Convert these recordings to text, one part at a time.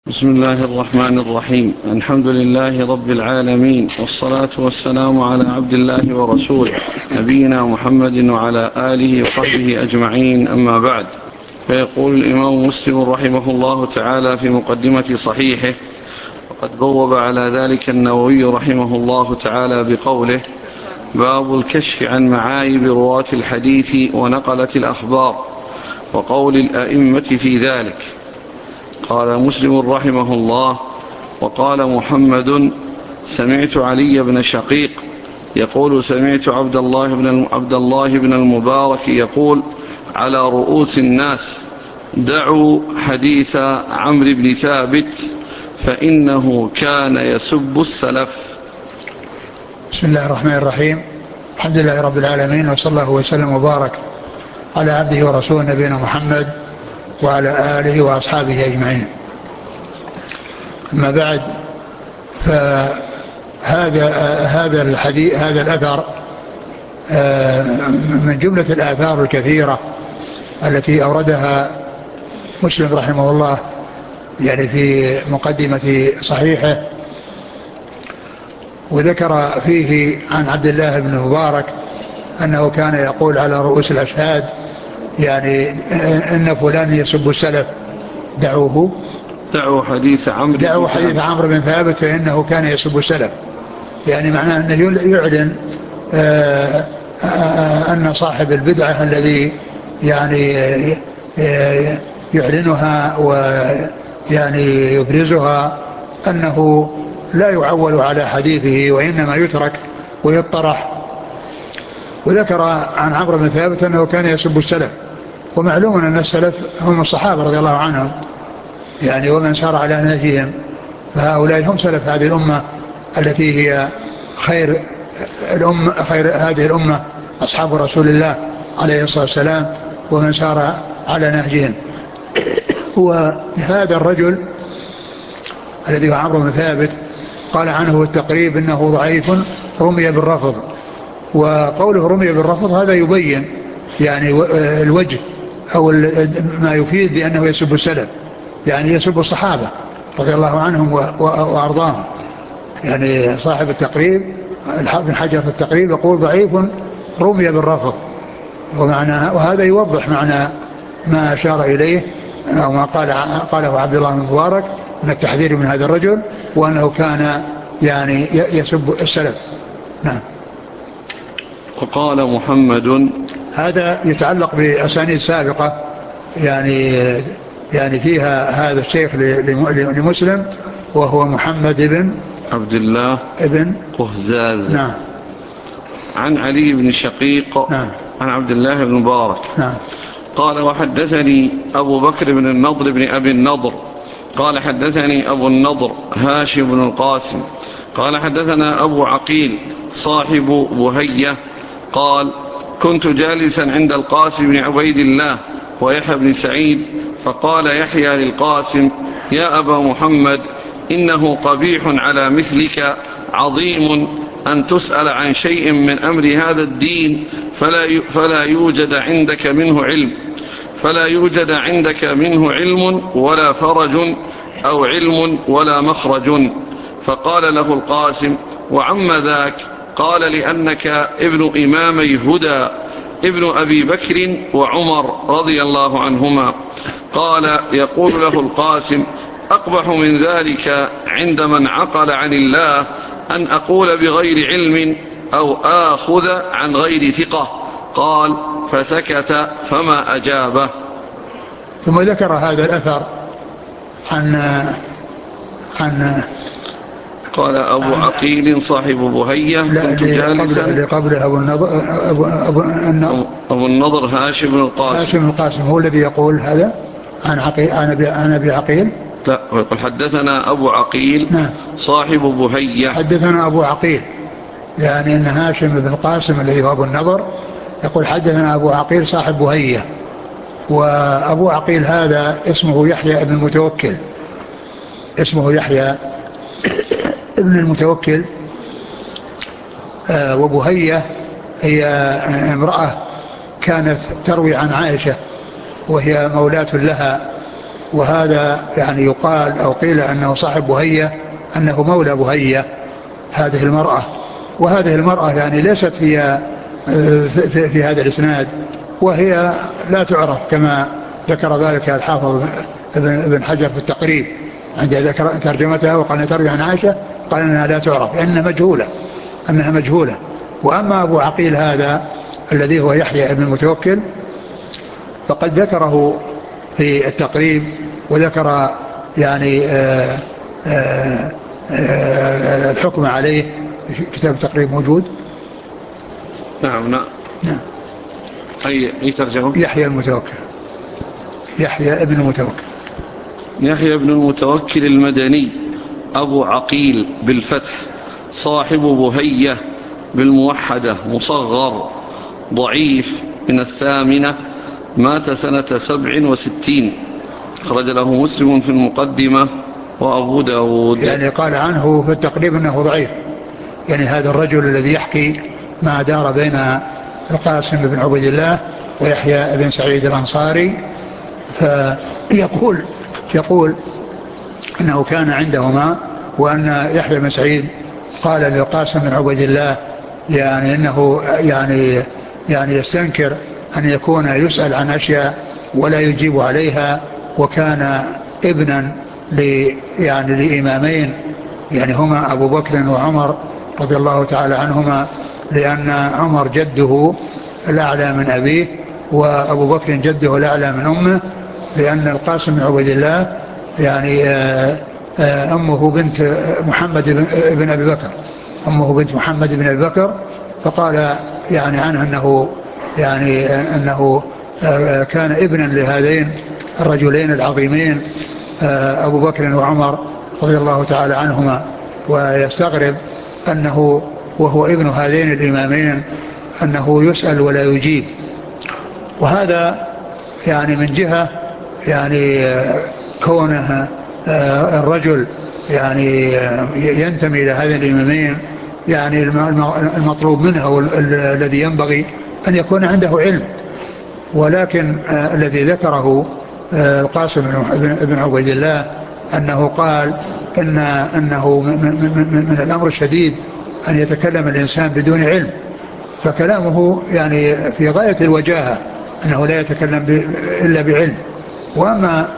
بسم الله الرحمن الرحيم. الحمد لله رب العالمين، والصلاة والسلام على عبد الله ورسوله نبينا محمد وعلى آله وصحبه أجمعين، أما بعد. فيقول الإمام مسلم رحمه الله تعالى في مقدمة صحيحه، وقد بوب على ذلك النووي رحمه الله تعالى بقوله: باب الكشف عن معايب رواة الحديث ونقلة الأخبار وقول الأئمة في ذلك. قال مسلم رحمه الله: وقال محمد: سمعت علي بن شقيق يقول سمعت عبد الله بن المبارك يقول: على رؤوس الناس دعوا حديث عمرو بن ثابت فإنه كان يسب السلف. بسم الله الرحمن الرحيم. الحمد لله رب العالمين، وصلى الله وسلم وبارك على عبده ورسوله نبينا محمد وعلى آله وأصحابه أجمعين. أما بعد، فهذا الحديث، هذا الأثر من جملة الآثار الكثيرة التي أوردها مسلم رحمه الله يعني في مقدمة صحيحه، وذكر فيه عن عبد الله بن المبارك أنه كان يقول على رؤوس الأشهاد يعني إن فلان يسب السلف دعوا حديث عمرو بن ثابت فإنه كان يسب السلف، يعني معناه أنه يعلن أن صاحب البدعة الذي يعني يعلنها ويعني يبرزها أنه لا يعول على حديثه وإنما يترك ويطرح. وذكر عن عمرو بن ثابت أنه كان يسب السلف، ومعلوم أن السلف هم الصحابة رضي الله عنهم يعني، ومن سار على نهجهم، فهؤلاء هم سلف هذه الأمة التي هي خير هذه الأمة، أصحاب رسول الله عليه الصلاة والسلام، ومن سار على نهجهم. وهذا الرجل الذي هو عمرو بن ثابت قال عنه التقريب إنه ضعيف رمي بالرفض، وقوله رمي بالرفض هذا يبين يعني الوجه أو ما يفيد بأنه يسب السلف، يعني يسب الصحابة رضي الله عنهم وأرضاهم. يعني صاحب التقريب ابن حجر في التقريب يقول ضعيف رمي بالرفض، وهذا يوضح معنى ما أشار إليه أو ما قاله عبد الله بن مبارك من التحذير من هذا الرجل، وأنه كان يعني يسب السلف. نعم. وقال محمد، هذا يتعلق بأسانيد سابقة يعني فيها هذا الشيخ لمسلم، وهو محمد بن عبد الله ابن قهزاز. نعم. عن علي بن شقيق. نعم. عن عبد الله بن مبارك. نعم. قال: وحدثني أبو بكر بن النضر بن أبي النضر قال حدثني أبو النضر هاشم بن القاسم قال حدثنا أبو عقيل صاحب بهية قال: كنت جالسا عند القاسم بن عبيد الله ويحيى بن سعيد، فقال يحيى للقاسم: يا أبا محمد، إنه قبيح على مثلك عظيم أن تسأل عن شيء من أمر هذا الدين فلا يوجد عندك منه علم ولا فرج أو علم ولا مخرج. فقال له القاسم: وعم ذاك؟ قال: لأنك ابن إمامي هدى، ابن أبي بكر وعمر رضي الله عنهما. قال: يقول له القاسم: أقبح من ذلك عند من عقل عن الله أن أقول بغير علم أو آخذ عن غير ثقة. قال: فسكت فما أجابه. ثم ذكر هذا الأثر عن قال أبو عقيل صاحب بهية: كنت جالسا. قبله أبو النضر هاشم بن القاسم هو الذي يقول هذا عن أبي عقيل. لا، يقول حدثنا أبو عقيل. نعم. صاحب بهية. حدثنا أبو عقيل، يعني أن هاشم بن القاسم الذي هو أبو النضر يقول حدثنا أبو عقيل صاحب بهية. وأبو عقيل هذا اسمه يحيى ابن المتوكل، ابن المتوكل. وبهية هي امرأة كانت تروي عن عائشة، وهي مولاة لها، وهذا يعني يقال أو قيل أنه صاحب بهية، أنه مولى بهية هذه المرأة. وهذه المرأة يعني ليست هي في هذا الإسناد، وهي لا تعرف كما ذكر ذلك الحافظ ابن حجر في التقريب عند ذكر ترجمتها، وقال تروي عن عائشة قال أنها لا تعرف أنها مجهولة. وأما أبو عقيل هذا الذي هو يحيى بن المتوكل فقد ذكره في التقريب، وذكر يعني الحكم عليه في كتاب التقريب موجود. نعم. أي ترجمة؟ يحيى المتوكل، يحيى ابن المتوكل. يحيى بن المتوكل المدني أبو عقيل بالفتح، صاحب بهية بالموحدة، مصغر، ضعيف، من 8، مات سنة 67، خرج له مسلم في المقدمة وأبو داود. يعني قال عنه في التقريب أنه ضعيف، يعني هذا الرجل الذي يحكي ما دار بين القاسم بن عبيد الله ويحيى بن سعيد الأنصاري، يقول أنه كان عندهما، وأن يحيى بن سعيد قال للقاسم بن عبيد الله يعني أنه يعني يستنكر أن يكون يسأل عن أشياء ولا يجيب عليها، وكان ابنا لإمامين يعني هما أبو بكر وعمر رضي الله تعالى عنهما، لأن عمر جده الأعلى من أبيه، وأبو بكر جده الأعلى من أمه، لأن القاسم بن عبيد الله يعني أمه بنت محمد بن أبي بكر، أمه بنت محمد بن أبي بكر. فقال يعني عنه أنه كان ابنا لهذين الرجلين العظيمين أبو بكر وعمر رضي الله تعالى عنهما، ويستغرب أنه وهو ابن هذين الإمامين أنه يسأل ولا يجيب. وهذا يعني من جهة يعني كونه الرجل يعني ينتمي إلى هذين الإمامين، يعني المطلوب منه الذي ينبغي أن يكون عنده علم. ولكن الذي ذكره القاسم بن عبيد الله أنه قال أنه من الأمر الشديد أن يتكلم الإنسان بدون علم، فكلامه يعني في غاية الوجاهة، أنه لا يتكلم إلا بعلم. وأما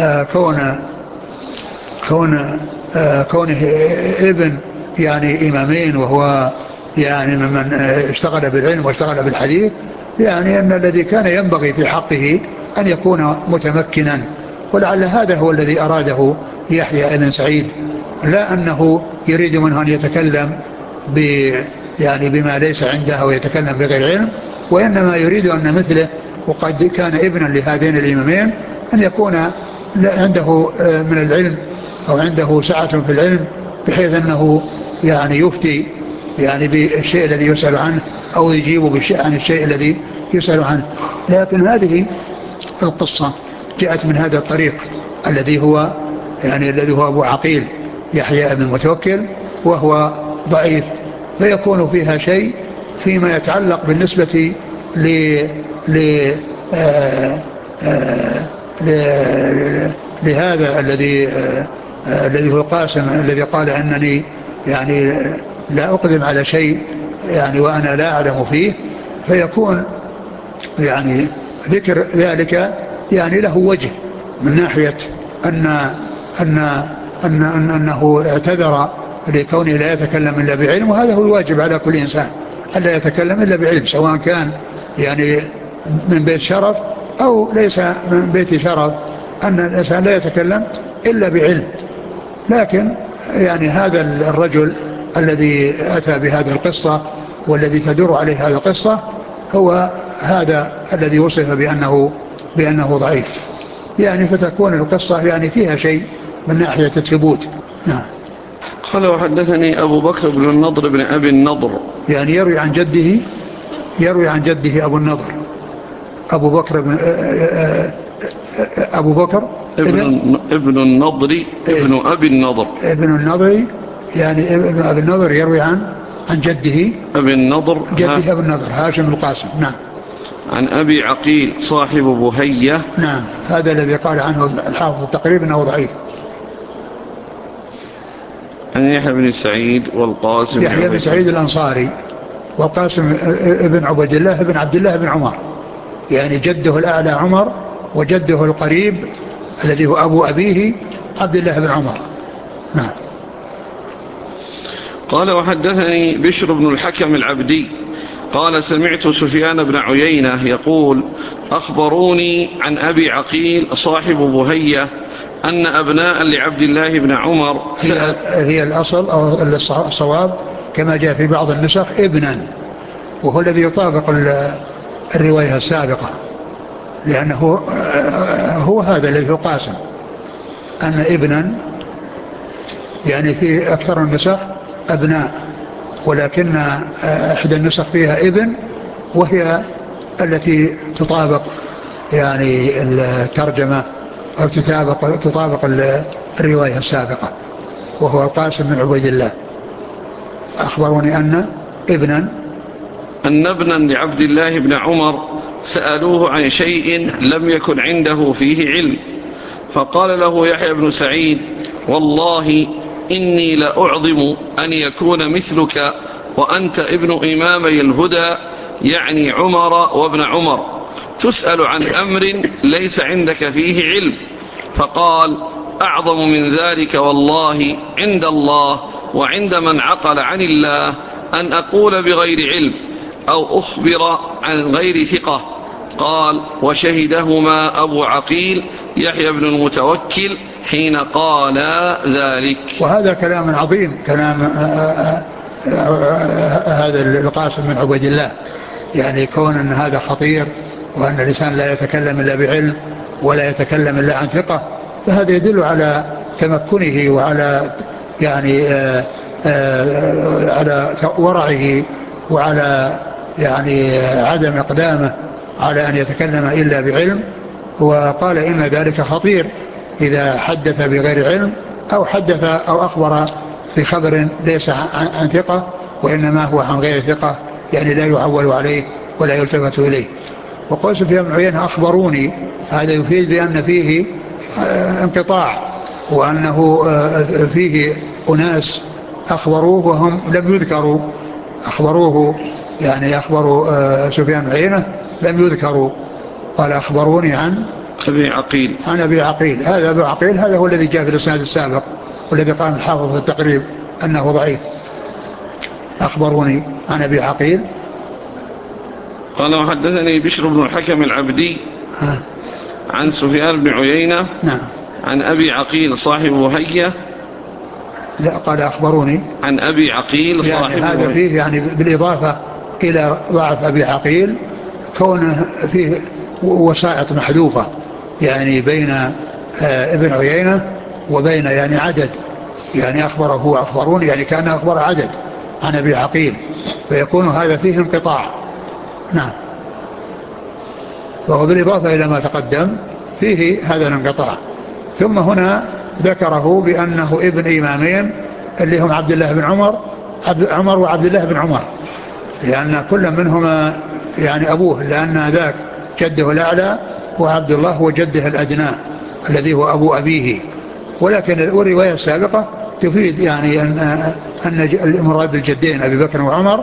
كونه ابن يعني إمامين، وهو يعني ممن اشتغل بالعلم واشتغل بالحديث، يعني أن الذي كان ينبغي في حقه أن يكون متمكنا، ولعل هذا هو الذي أراده يحيى بن سعيد، لا أنه يريد منه أن يتكلم يعني بما ليس عنده ويتكلم بغير علم، وإنما يريد أن مثله وقد كان ابنا لهذين الإمامين أن يكون عنده من العلم أو عنده سعة في العلم، بحيث أنه يعني يفتي يعني بالشيء الذي يسأل عنه أو يجيب عن الشيء الذي يسأل عنه. لكن هذه القصة جاءت من هذا الطريق الذي هو أبو عقيل يحيى بن المتوكل، وهو ضعيف، فيكون فيها شيء فيما يتعلق بالنسبة لهذا الذي هو القاسم الذي قال أنني يعني لا أقدم على شيء يعني وأنا لا أعلم فيه، فيكون يعني ذكر ذلك يعني له وجه من ناحية أنه اعتذر لكونه لا يتكلم إلا بعلم، وهذا هو الواجب على كل إنسان ألا يتكلم إلا بعلم، سواء كان يعني من بيت شرف أو ليس من بيت شرف، أن الإنسان لا يتكلم إلا بعلم. لكن يعني هذا الرجل الذي أتى بهذه القصة والذي تدور عليه هذه القصة هو هذا الذي وصف بأنه ضعيف، يعني فتكون القصة يعني فيها شيء من ناحية الثبوت. نعم. قال وحدثني أبو بكر بن النضر بن أبي النضر، يعني يروي عن جده أبو النضر، أبو بكر ابن النضر ابن أبي النضر، ابن النضر، يعني ابن أبي النضر يروي عن جده أبي النضر، جده أبو النضر هاشم القاسم. نعم. عن أبي عقيل صاحب بهية. نعم، هذا الذي قال عنه الحافظ التقريب أنه ضعيف. عن يحيى بن سعيد والقاسم يحيى بن سعيد الأنصاري والقاسم ابن عبد الله بن عبد الله بن عمر، يعني جده الأعلى عمر وجده القريب الذي هو أبو أبيه عبد الله بن عمر. نعم. قال وحدثني بشر بن الحكم العبدي قال سمعت سفيان بن عيينة يقول أخبروني عن أبي عقيل صاحب بهية أن أبناء لعبد الله بن عمر هي الأصل أو الصواب كما جاء في بعض النسخ ابنا، وهو الذي يطابق الرواية السابقة، لأنه هو هذا الذي هو قاسم أن ابنا، يعني في أكثر النسخ أبناء، ولكن إحدى النسخ فيها ابن وهي التي تطابق يعني الترجمة أو تطابق الرواية السابقة، وهو القاسم بن عبيد الله. أخبروني أن ابنا لعبد الله بن عمر سألوه عن شيء لم يكن عنده فيه علم، فقال له يحيى بن سعيد والله إني لأعظم أن يكون مثلك وأنت ابن إمامي الهدى، يعني عمر وابن عمر، تسأل عن أمر ليس عندك فيه علم. فقال أعظم من ذلك والله عند الله وعند من عقل عن الله أن أقول بغير علم أو أخبر عن غير ثقة. قال وشهدهما أبو عقيل يحيى بن المتوكل حين قال ذلك. وهذا كلام عظيم، كلام هذا القاسم بن عبيد الله، يعني كون أن هذا خطير وأن الإنسان لا يتكلم إلا بعلم ولا يتكلم إلا عن ثقة، فهذا يدل على تمكنه وعلى يعني على ورعه وعلى يعني عدم إقدامه على أن يتكلم إلا بعلم. وقال إن ذلك خطير إذا حدث بغير علم أو حدث أو أخبر بخبر ليس عن ثقة وإنما هو عن غير ثقة، يعني لا يعول عليه ولا يلتفت إليه. وقال سفيان بن عيينة أخبروني، هذا يفيد بأن فيه انقطاع، وأنه فيه أناس أخبروه وهم لم يذكروا، أخبروه يعني أخبروا سفيان بن عيينة لم يذكروا. قال أخبروني عن أبي عقيل، عن أبي عقيل. هذا أبي عقيل هذا هو الذي جاء في الإسناد السابق والذي قال الحافظ في التقريب أنه ضعيف. أخبروني عن أبي عقيل. قال وحدثني بشر بن الحكم العبدي عن سفيان بن عيينة نعم عن أبي عقيل صاحب بهية. لا، قال أخبروني عن أبي عقيل صاحب يعني هذا فيه يعني بالإضافة إلى ضعف أبي عقيل كونه فيه وسائط محذوفة، يعني بين ابن عيينة وبين يعني عدد، يعني أخبره وأخبروني يعني كان أخبر عدد عن أبي عقيل، فيكون هذا فيه انقطاع. نعم. وهو بالإضافة إلى ما تقدم فيه هذا الانقطاع. ثم هنا ذكره بأنه ابن إمامين اللي هم عبد الله بن عمر وعبد الله بن عمر، لأن كل منهما يعني أبوه، لأن ذاك جده الأعلى وعبد الله هو جده الأدنى الذي هو أبو أبيه. ولكن الرواية السابقة تفيد يعني أن المراد بالجدين أبي بكر وعمر،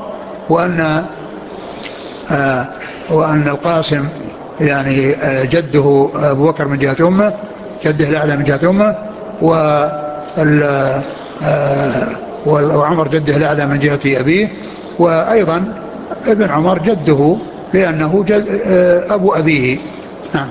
وأن القاسم يعني جده أبو بكر من جهة أمه، جده الأعلى من جهة أمه، وعمر جده الأعلى من جهة أبيه، وأيضا ابن عمر جده لأنه أبو أبيه. نعم.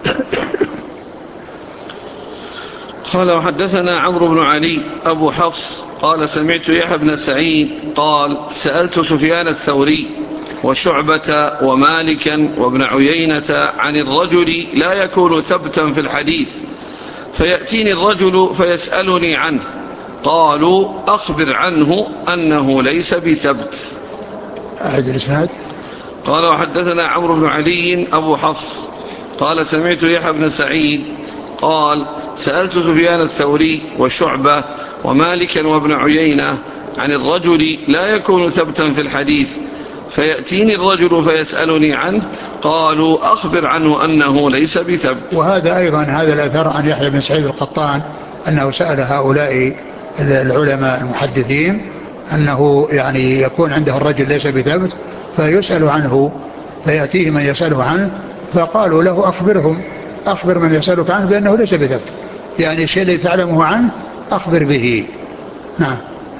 قال وحدثنا عمرو بن علي أبو حفص قال سمعت يحيى بن سعيد قال سألت سفيان الثوري وشعبة ومالكا وابن عيينة عن الرجل لا يكون ثبتا في الحديث، فيأتيني الرجل فيسألني عنه، قالوا أخبر عنه أنه ليس بثبت. أعد الإسناد. قال وحدثنا عمرو بن علي أبو حفص قال سمعت يحيى بن سعيد قال سألت سفيان الثوري وشعبة ومالكا وابن عيينة عن الرجل لا يكون ثبتا في الحديث، فيأتيني الرجل فيسألني عنه، قالوا أخبر عنه أنه ليس بثبت. وهذا أيضا هذا الأثر عن يحيى بن سعيد القطان أنه سأل هؤلاء العلماء المحدثين أنه يعني يكون عنده الرجل ليس بثبت فيسأل عنه، فيأتيه من يسأله عنه فقالوا له أخبر من يسألك عنه بأنه ليس بثبت، يعني الشيء الذي تعلمه عنه أخبر به. نعم.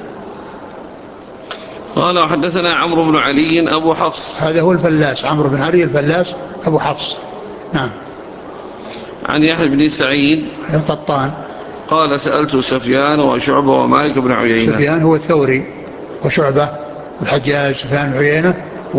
قال وحدثنا عمرو بن علي أبو حفص، هذا هو الفلاس، عمرو بن علي الفلاس أبو حفص. نعم. عن يحيى بن سعيد القطان قال سألت سفيان وشعبة ومالك بن عيينة. سفيان هو الثوري، وشعبة والحجاج، سفيان بن عيينة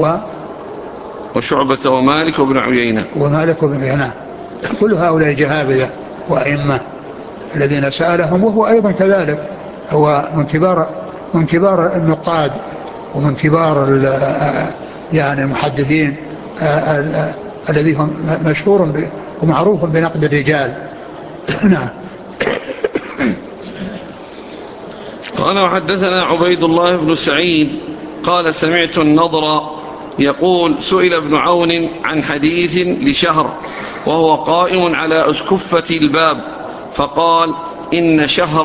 وشعبة ومالك وابن عيينة. ومالك بن عيينة، كل هؤلاء جهابذة وأئمة الذين سألهم، وهو أيضا كذلك هو من كبار النقاد ومن كبار يعني المحدثين الذي هم مشهور ومعروف بنقد الرجال. نعم. قال وحدثنا عبيد الله بن سعيد قال سمعت النضر يقول سئل ابن عون عن حديث لشهر وهو قائم على أسكفة الباب فقال إن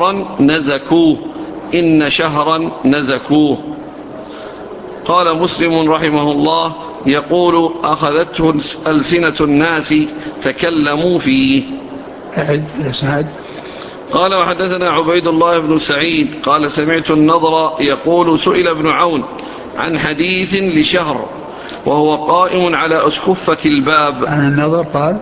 شهرا نزكوه. قال مسلم رحمه الله يقول أخذته ألسنة الناس تكلموا فيه. قال وحدثنا عبيد الله بن سعيد قال سمعت النضر يقول سئل ابن عون عن حديث لشهر وهو قائم على أسكفة الباب. عن النضر قال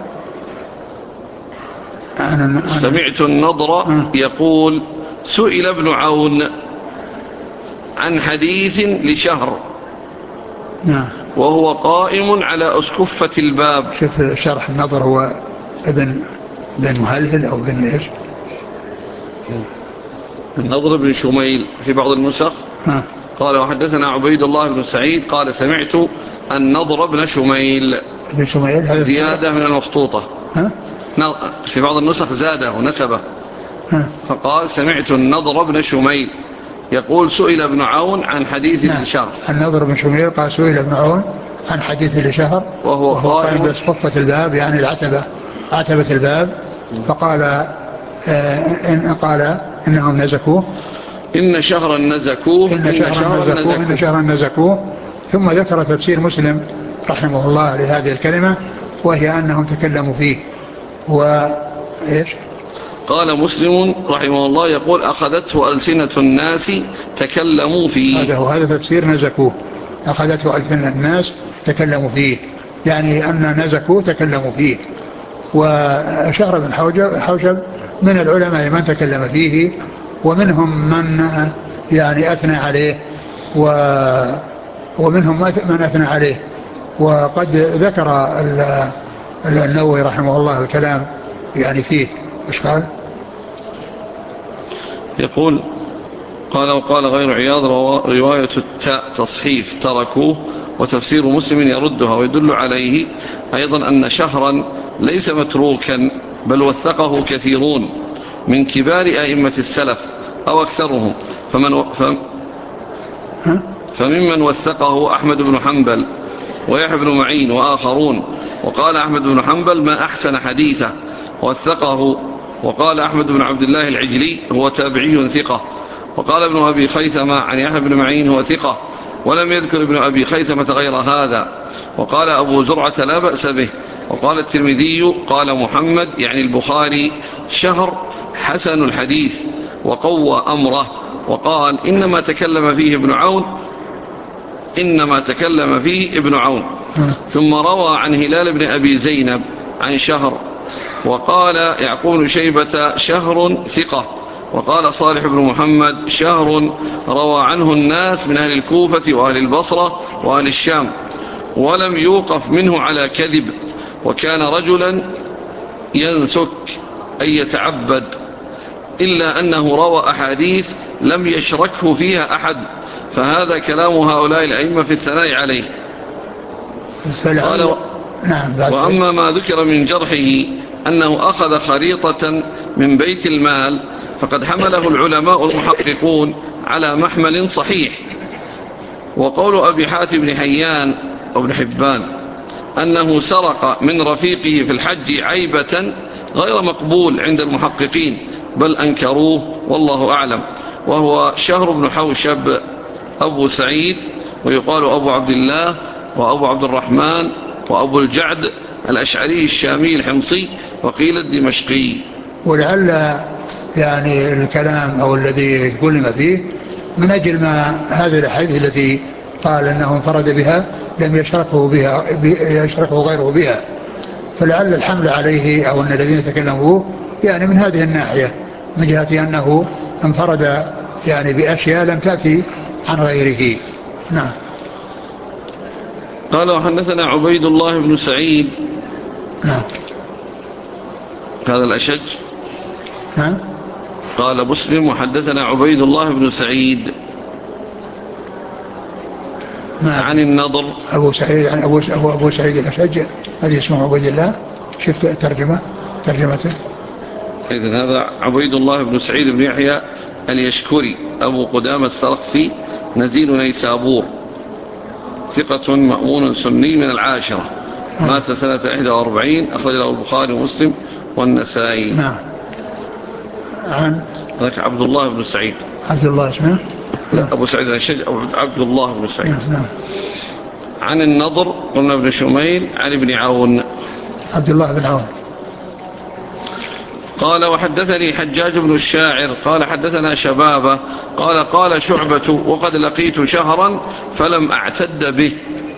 سمعت النضر يقول سئل ابن عون عن حديث لشهر وهو قائم على أسكفة الباب. شوف شرح النضر، هو ابن مهلهل أو ابن إيش؟ النضر بن شميل في بعض النسخ. قال وحدثنا عبيد الله بن سعيد قال سمعت النضر بن شميل. ابن شميل هذا زيادة من المخطوطة. في بعض النسخ زاده ونسبه فقال سمعت النضر بن شميل يقول سئل ابن عون عن حديث لشهر. النضر بن شميل قال سئل ابن عون عن حديث لشهر وهو قائم بسقفة الباب، يعني عتبة الباب، فقال قال إنهم نزكوه، إن شهرا نزكوه. ثم ذكر تفسير مسلم رحمه الله لهذه الكلمة، وهي أنهم تكلموا فيه. وإيش قال مسلم رحمه الله يقول أخذته ألسنة الناس تكلموا فيه. هذا تفسير نزكوه، أخذته ألسنة الناس تكلموا فيه، يعني أن نزكوه تكلموا فيه. وشهر بن حوشب من العلماء من تكلم فيه، ومنهم من يعني أثنى عليه ومنهم من أثنى عليه. وقد ذكر النووي رحمه الله الكلام يعني فيه. ايش قال؟ يقول قال غير عياض رواية التاء تصحيف تركوه، وتفسير مسلم يردها ويدل عليه أيضا أن شهرا ليس متروكا بل وثقه كثيرون من كبار أئمة السلف أو أكثرهم، فممن وثقه أحمد بن حنبل ويحيى بن معين وآخرون. وقال أحمد بن حنبل ما أحسن حديثه وثقه. وقال أحمد بن عبد الله العجلي هو تابعي ثقة. وقال ابن أبي خيثمة عن يحيى بن معين هو ثقة، ولم يذكر ابن أبي خيثمة غير هذا. وقال أبو زرعة لا بأس به. وقال الترمذي قال محمد يعني البخاري شهر حسن الحديث وقوى أمره. وقال إنما تكلم فيه ابن عون. ثم روى عن هلال بن أبي زينب عن شهر. وقال يعقوب بن شيبة شهر ثقة. وقال صالح بن محمد شهر روى عنه الناس من أهل الكوفة وأهل البصرة وأهل الشام، ولم يوقف منه على كذب، وكان رجلا ينسك أي يتعبد، إلا أنه روى أحاديث لم يشركه فيها أحد، فهذا كلام هؤلاء الأئمة في الثناء عليه. قال وأما ما ذكر من جرحه أنه أخذ خريطة من بيت المال فقد حمله العلماء المحققون على محمل صحيح، وقول أبي حاتم بن حيان وابن حبان أنه سرق من رفيقه في الحج عيبة غير مقبول عند المحققين، بل أنكروه والله أعلم، وهو شهر بن حوشب أبو سعيد، ويقال أبو عبد الله وأبو عبد الرحمن وأبو الجعد الأشعري الشامي الحمصي، وقيل الدمشقي. ولعل يعني الكلام أو الذي كلم فيه من أجل ما هذه الأحاديث التي قال أنه انفرد بها لم يشركه غيره بها، فلعل الحمل عليه أو أن الذين تكلموا يعني من هذه الناحية، من جهة أنه انفرد يعني بأشياء لم تأتي عن غيره. نعم. قال وحدثنا عبيد الله بن سعيد. نعم. هذا الأشج. نعم. قال مسلم وحدثنا عبيد الله بن سعيد عن النضر. أبو سعيد عن أبو سعيد الأشج هذه اسمه عبيد الله. شفت ترجمته. إذن هذا عبيد الله بن سعيد بن يحيى اليشكري أبو قدامة السرخسي نزيل نيسابور، ثقة مأمون سني من العاشرة، مات سنة 41، أخرج له البخاري ومسلم والنسائي. نعم. عن ذاك عبد الله بن سعيد. عبد الله اسمه؟ لا، أبو سعيد الشج عبد الله بن سعيد. نعم. عن النضر قلنا ابن شميل عن ابن عون. عبد الله بن عون. قال وحدثني حجاج بن الشاعر قال حدثنا شبابه قال قال شعبة وقد لقيت شهرا فلم أعتد به.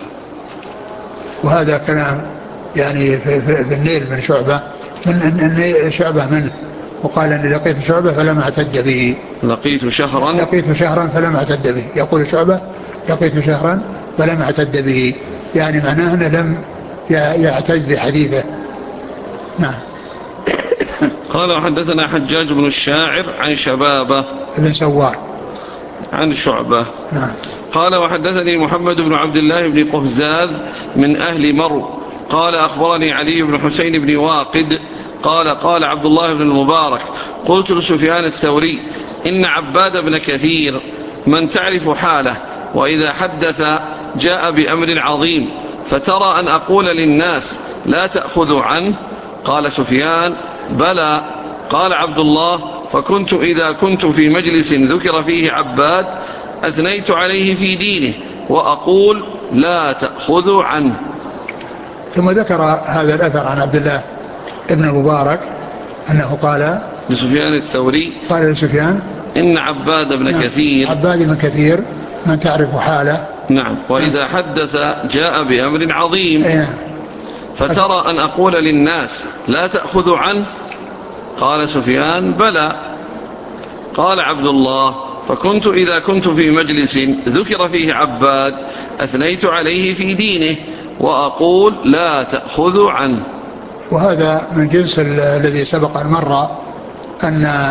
وهذا كلام يعني في النيل من شعبة، من شعبة منه، وقال أني لقيت شعبة فلم أعتد به. لقيت شهرا فلم أعتد به. يقول شعبة لقيت شهرا فلم أعتد به، يعني معناه أنه لم يعتد بحديثه. نعم. قال وحدثنا حجاج بن الشاعر عن شبابه ابن سوار عن شعبة. نعم. قال وحدثني محمد بن عبد الله بن قهزاذ من أهل مرو قال أخبرني علي بن حسين بن واقد قال قال عبد الله بن المبارك قلت لسفيان الثوري إن عباد بن كثير من تعرف حاله وإذا حدث جاء بأمر عظيم، فترى أن أقول للناس لا تأخذوا عنه؟ قال سفيان بلى. قال عبد الله فكنت إذا كنت في مجلس ذكر فيه عباد أثنيت عليه في دينه وأقول لا تأخذوا عنه. ثم ذكر هذا الأثر عن عبد الله ابن المبارك أنه قال لسفيان الثوري قال لسفيان إن عباد بن كثير عباد بن كثير من تعرف حاله. نعم. وإذا حدث جاء بأمر عظيم فترى أن أقول للناس لا تأخذوا عنه؟ قال سفيان بلى. قال عبد الله فكنت إذا كنت في مجلس ذكر فيه عباد أثنيت عليه في دينه وأقول لا تأخذوا عنه. وهذا من جنس الذي سبق أن مر أن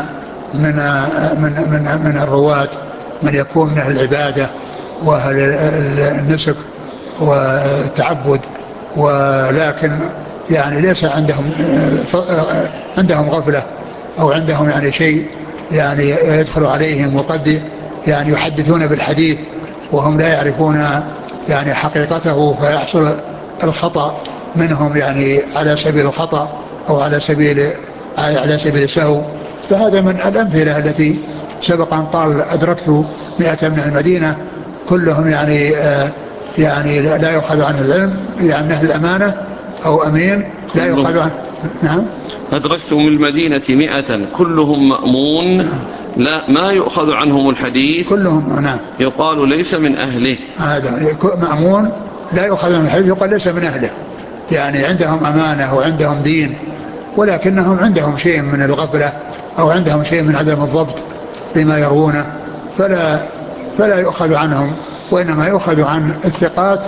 من الرواة من يكون من أهل العبادة وأهل النسك والتعبد، ولكن يعني ليس عندهم غفلة أو عندهم يعني شيء يعني يدخل عليهم، وقد يعني يحدثون بالحديث وهم لا يعرفون يعني حقيقته، فيحصل الخطأ منهم يعني على سبيل الخطأ أو على سبيل السهو. فهذا من الأمثلة التي سبق أن قال أدركت 100 من المدينة كلهم يعني لا يؤخذ عنه العلم، يعني أهل الأمانة أو أمين لا يؤخذ عنه. نعم. أدركت من المدينة 100 كلهم مأمون لا ما يؤخذ عنهم الحديث كلهم. نعم. يقال ليس من أهله. هذا مأمون لا يؤخذ عنهم الحديث يقال ليس من أهله، يعني عندهم أمانة وعندهم دين، ولكنهم عندهم شيء من الغفلة أو عندهم شيء من عدم الضبط بما يروونه، فلا يؤخذ عنهم، وإنما يؤخذ عن الثقات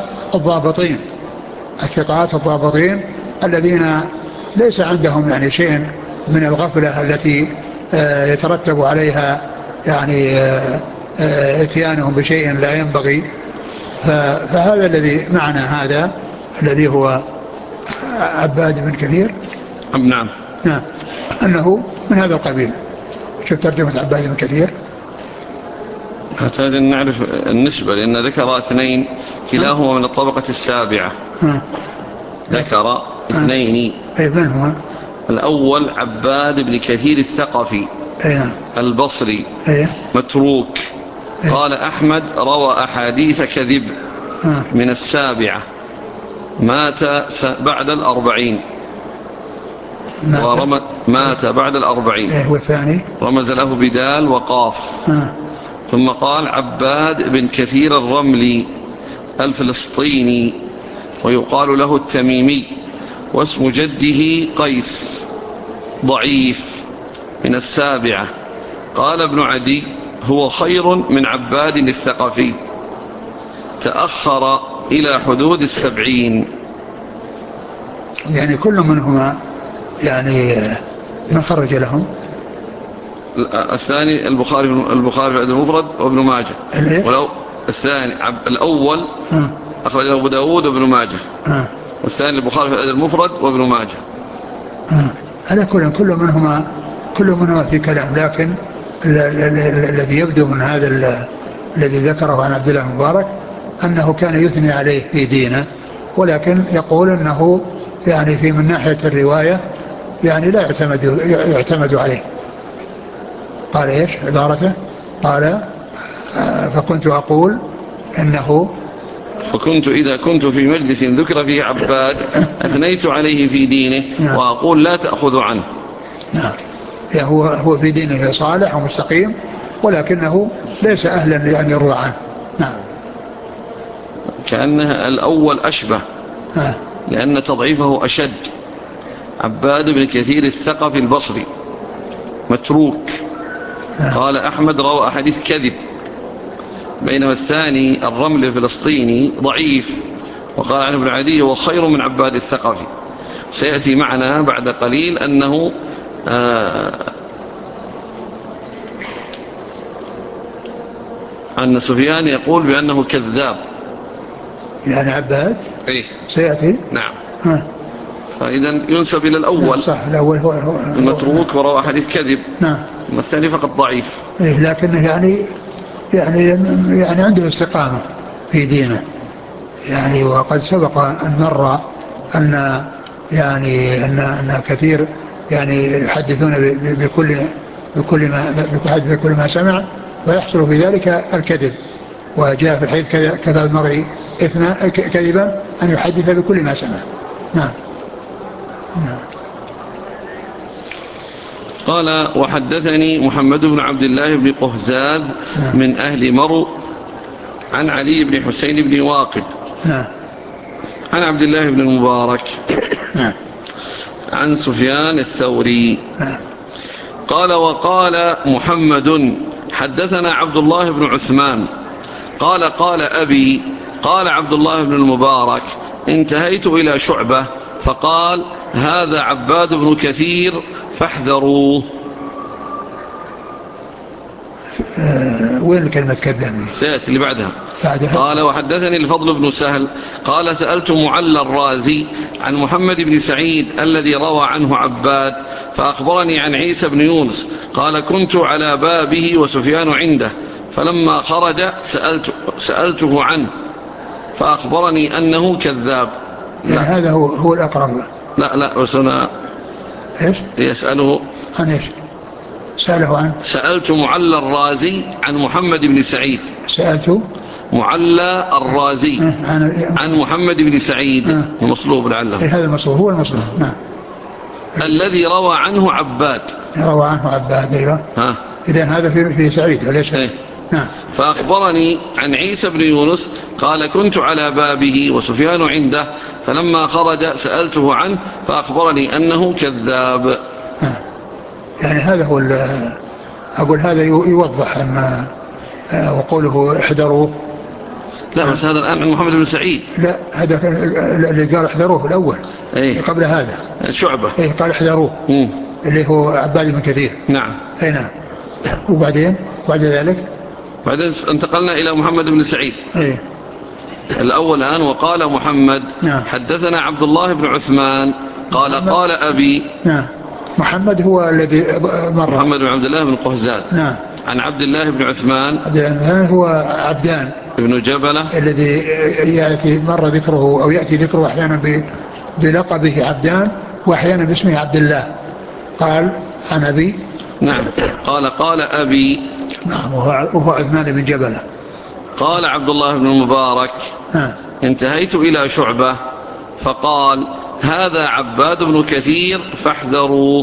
الضابطين الذين ليس عندهم يعني شيء من الغفلة التي يترتب عليها يعني اتيانهم بشيء لا ينبغي. فهذا الذي معنى هذا الذي هو عباد بن كثير. نعم. أنه من هذا القبيل. شوف ترجمة عباد بن كثير. حتى نعرف النسبة، لأن ذكر اثنين كلاهما من الطبقة السابعة. ذكر اثنين. من هو؟ الأول عباد بن كثير الثقفي البصري متروك. قال أحمد روى أحاديث كذب من السابعة، مات بعد 40. مات بعد 40. والثاني رمز له بدال وقاف. ثم قال عباد بن كثير الرملي الفلسطيني، ويقال له التميمي، واسم جده قيس، ضعيف، من السابعة. قال ابن عدي هو خير من عباد الثقفي، تأخر إلى حدود 70. يعني كل منهما يعني من خرج لهم؟ الثاني البخاري في الأدب المفرد وابن ماجه. ولو الثاني الأول أخرجه أبو داود وابن ماجه. والثاني البخاري في الأدب المفرد وابن ماجه. على كل منهما في كلام، لكن الذي يبدو من هذا الذي ذكره عن عبد الله المبارك أنه كان يثني عليه في دينه، ولكن يقول أنه يعني في من ناحية الرواية يعني لا يعتمد عليه. قال إيش عبارته؟ قال فكنت أقول إنه إذا كنت في مجلس ذكر فيه عباد أثنيت عليه في دينه. وأقول لا تأخذ عنه. يعني هو في دينه صالح ومستقيم، ولكنه ليس أهلا لأن يروى عنه. كأنها الأول أشبه، لأن تضعيفه أشد. عباد بن كثير الثقفي البصري متروك. قال أحمد روى أحاديث كذب، بينما الثاني الرمل الفلسطيني ضعيف. وقال عنه ابن عدي هو خير من عباد الثقفي. سيأتي معنا بعد قليل أنه أن سفيان يقول بأنه كذاب. يعني عباد إيه؟ سيأتي. نعم. فإذا ينسب إلى الأول. صح، الأول هو المتروك وروى حديث كذب. نعم. الثاني فقط ضعيف. إيه، لكنه يعني عنده استقامة في دينه. يعني وقد سبق أن مر أن يعني أن كثير يعني يحدثون بكل ما سمع، ويحصل في ذلك الكذب. وجاء في الحديث كفى المرء كذبا أن يحدث بكل ما سمع. نعم. قال وحدثني محمد بن عبد الله بن قهزاذ من أهل مرو عن علي بن حسين بن واقد عن عبد الله بن المبارك عن سفيان الثوري قال وقال محمد حدثنا عبد الله بن عثمان قال أبي قال عبد الله بن المبارك انتهيت إلى شعبة فقال هذا عباد بن كثير فاحذروه. وين الكلمة كذاب؟ سيأتي اللي بعدها. قال وحدثني الفضل بن سهل قال سألت معلى الرازي عن محمد بن سعيد الذي روى عنه عباد فأخبرني عن عيسى بن يونس قال كنت على بابه وسفيان عنده فلما خرج سألته عنه فأخبرني أنه كذاب. يعني هذا هو الأقرب. لا بس أنا إيش يسأله عن إيش؟ سأله عن سألت معلى الرازي عن محمد بن سعيد. سألت معلى الرازي عن محمد بن سعيد المصلوب لعله. هذا المصلوب هو المصلوب. نعم. الذي روى عنه عباد. روى عنه عباد. أيوة. إذن هذا في سعيد وليس. نعم. فأخبرني عن عيسى بن يونس قال كنت على بابه وسفيان عنده فلما خرج سألته عنه فأخبرني أنه كذاب. يعني هذا هو أقول هذا يوضح أن وقوله احذروه. لا بس هذا الآن عن محمد بن سعيد. لا هذا اللي قال احذروه في الأول. قبل هذا شعبة. قال احذروه اللي هو عباد بن كثير. نعم. نعم. وبعدين بعد ذلك انتقلنا إلى محمد بن سعيد. الأول الآن وقال محمد. نعم. حدثنا عبد الله بن عثمان قال أبي. نعم. محمد هو الذي مر. محمد بن عبد الله بن قهزاذ. نعم. عن عبد الله بن عثمان. عبد الله بن عثمان هو عبدان ابن جبلة الذي يأتي مرة ذكره أو يأتي ذكره أحيانا بلقبه عبدان وأحيانا باسمه عبد الله. قال عن أبي. نعم قال أبي. نعم وهو عثمان بن جبلة. قال عبد الله بن المبارك انتهيت إلى شعبة فقال هذا عباد بن كثير فاحذروه.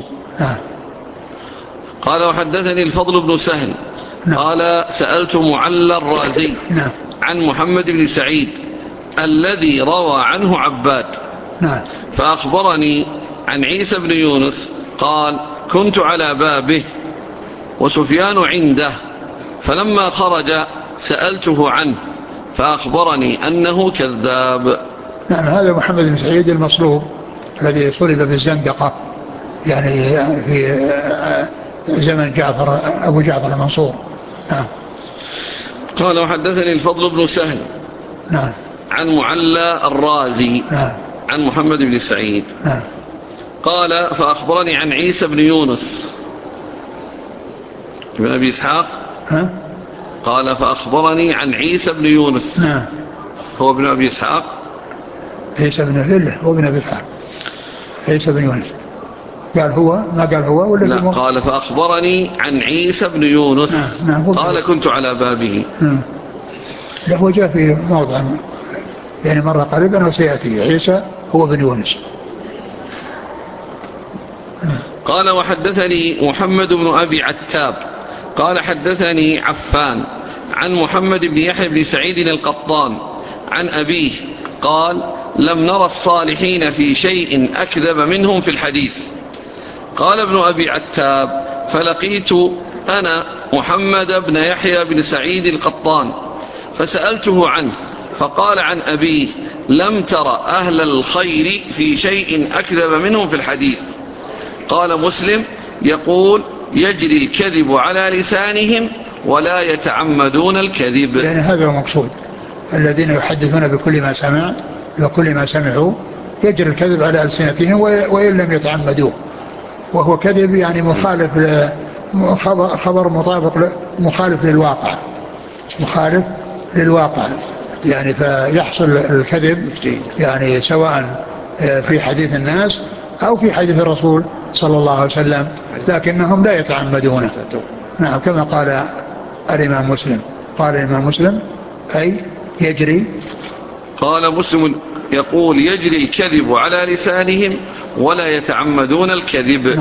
قال وحدثني الفضل بن سهل قال سألت معلى الرازي عن محمد بن سعيد الذي روى عنه عباد فأخبرني عن عيسى بن يونس قال كنت على بابه وسفيان عنده فلما خرج سألته عنه فأخبرني أنه كذاب. نعم هذا محمد بن سعيد المصلوب الذي صلب بالزندقة يعني في زمن جعفر أبو جعفر المنصور. نعم. قال وحدثني الفضل بن سهل عن معلى الرازي عن محمد بن سعيد قال فأخبرني عن عيسى بن يونس ابن أبي إسحاق. قال فأخبرني عن عيسى بن يونس هو ابن أبي إسحاق. عيسى بن الله هو ابن أبي إسحاق. عيسى بن يونس قال هو ما قال هو ولا لا قال فأخبرني عن عيسى بن يونس قال كنت على بابه. لا هو جاء في موضع يعني مرة قريبا وسيأتي عيسى هو بن يونس. قال وحدثني محمد بن أبي عتاب قال حدثني عفان عن محمد بن يحيى بن سعيد القطان عن أبيه قال لم نرى الصالحين في شيء أكذب منهم في الحديث. قال ابن أبي عتاب فلقيت أنا محمد بن يحيى بن سعيد القطان فسألته عنه فقال عن أبيه لم تر أهل الخير في شيء أكذب منهم في الحديث. قال مسلم يقول يجري الكذب على لسانهم ولا يتعمدون الكذب. يعني هذا هو المقصود الذين يحدثون بكل ما سمع وكل ما سمعوا يجري الكذب على ألسنتهم وإن لم يتعمدوه وهو كذب يعني مخالف خبر مطابق مخالف للواقع يعني فيحصل الكذب يعني سواء في حديث الناس أو في حديث الرسول صلى الله عليه وسلم لكنهم لا يتعمدونه. نعم كما قال الإمام مسلم. قال الإمام مسلم أي يجري. قال مسلم يقول يجري الكذب على لسانهم ولا يتعمدون الكذب.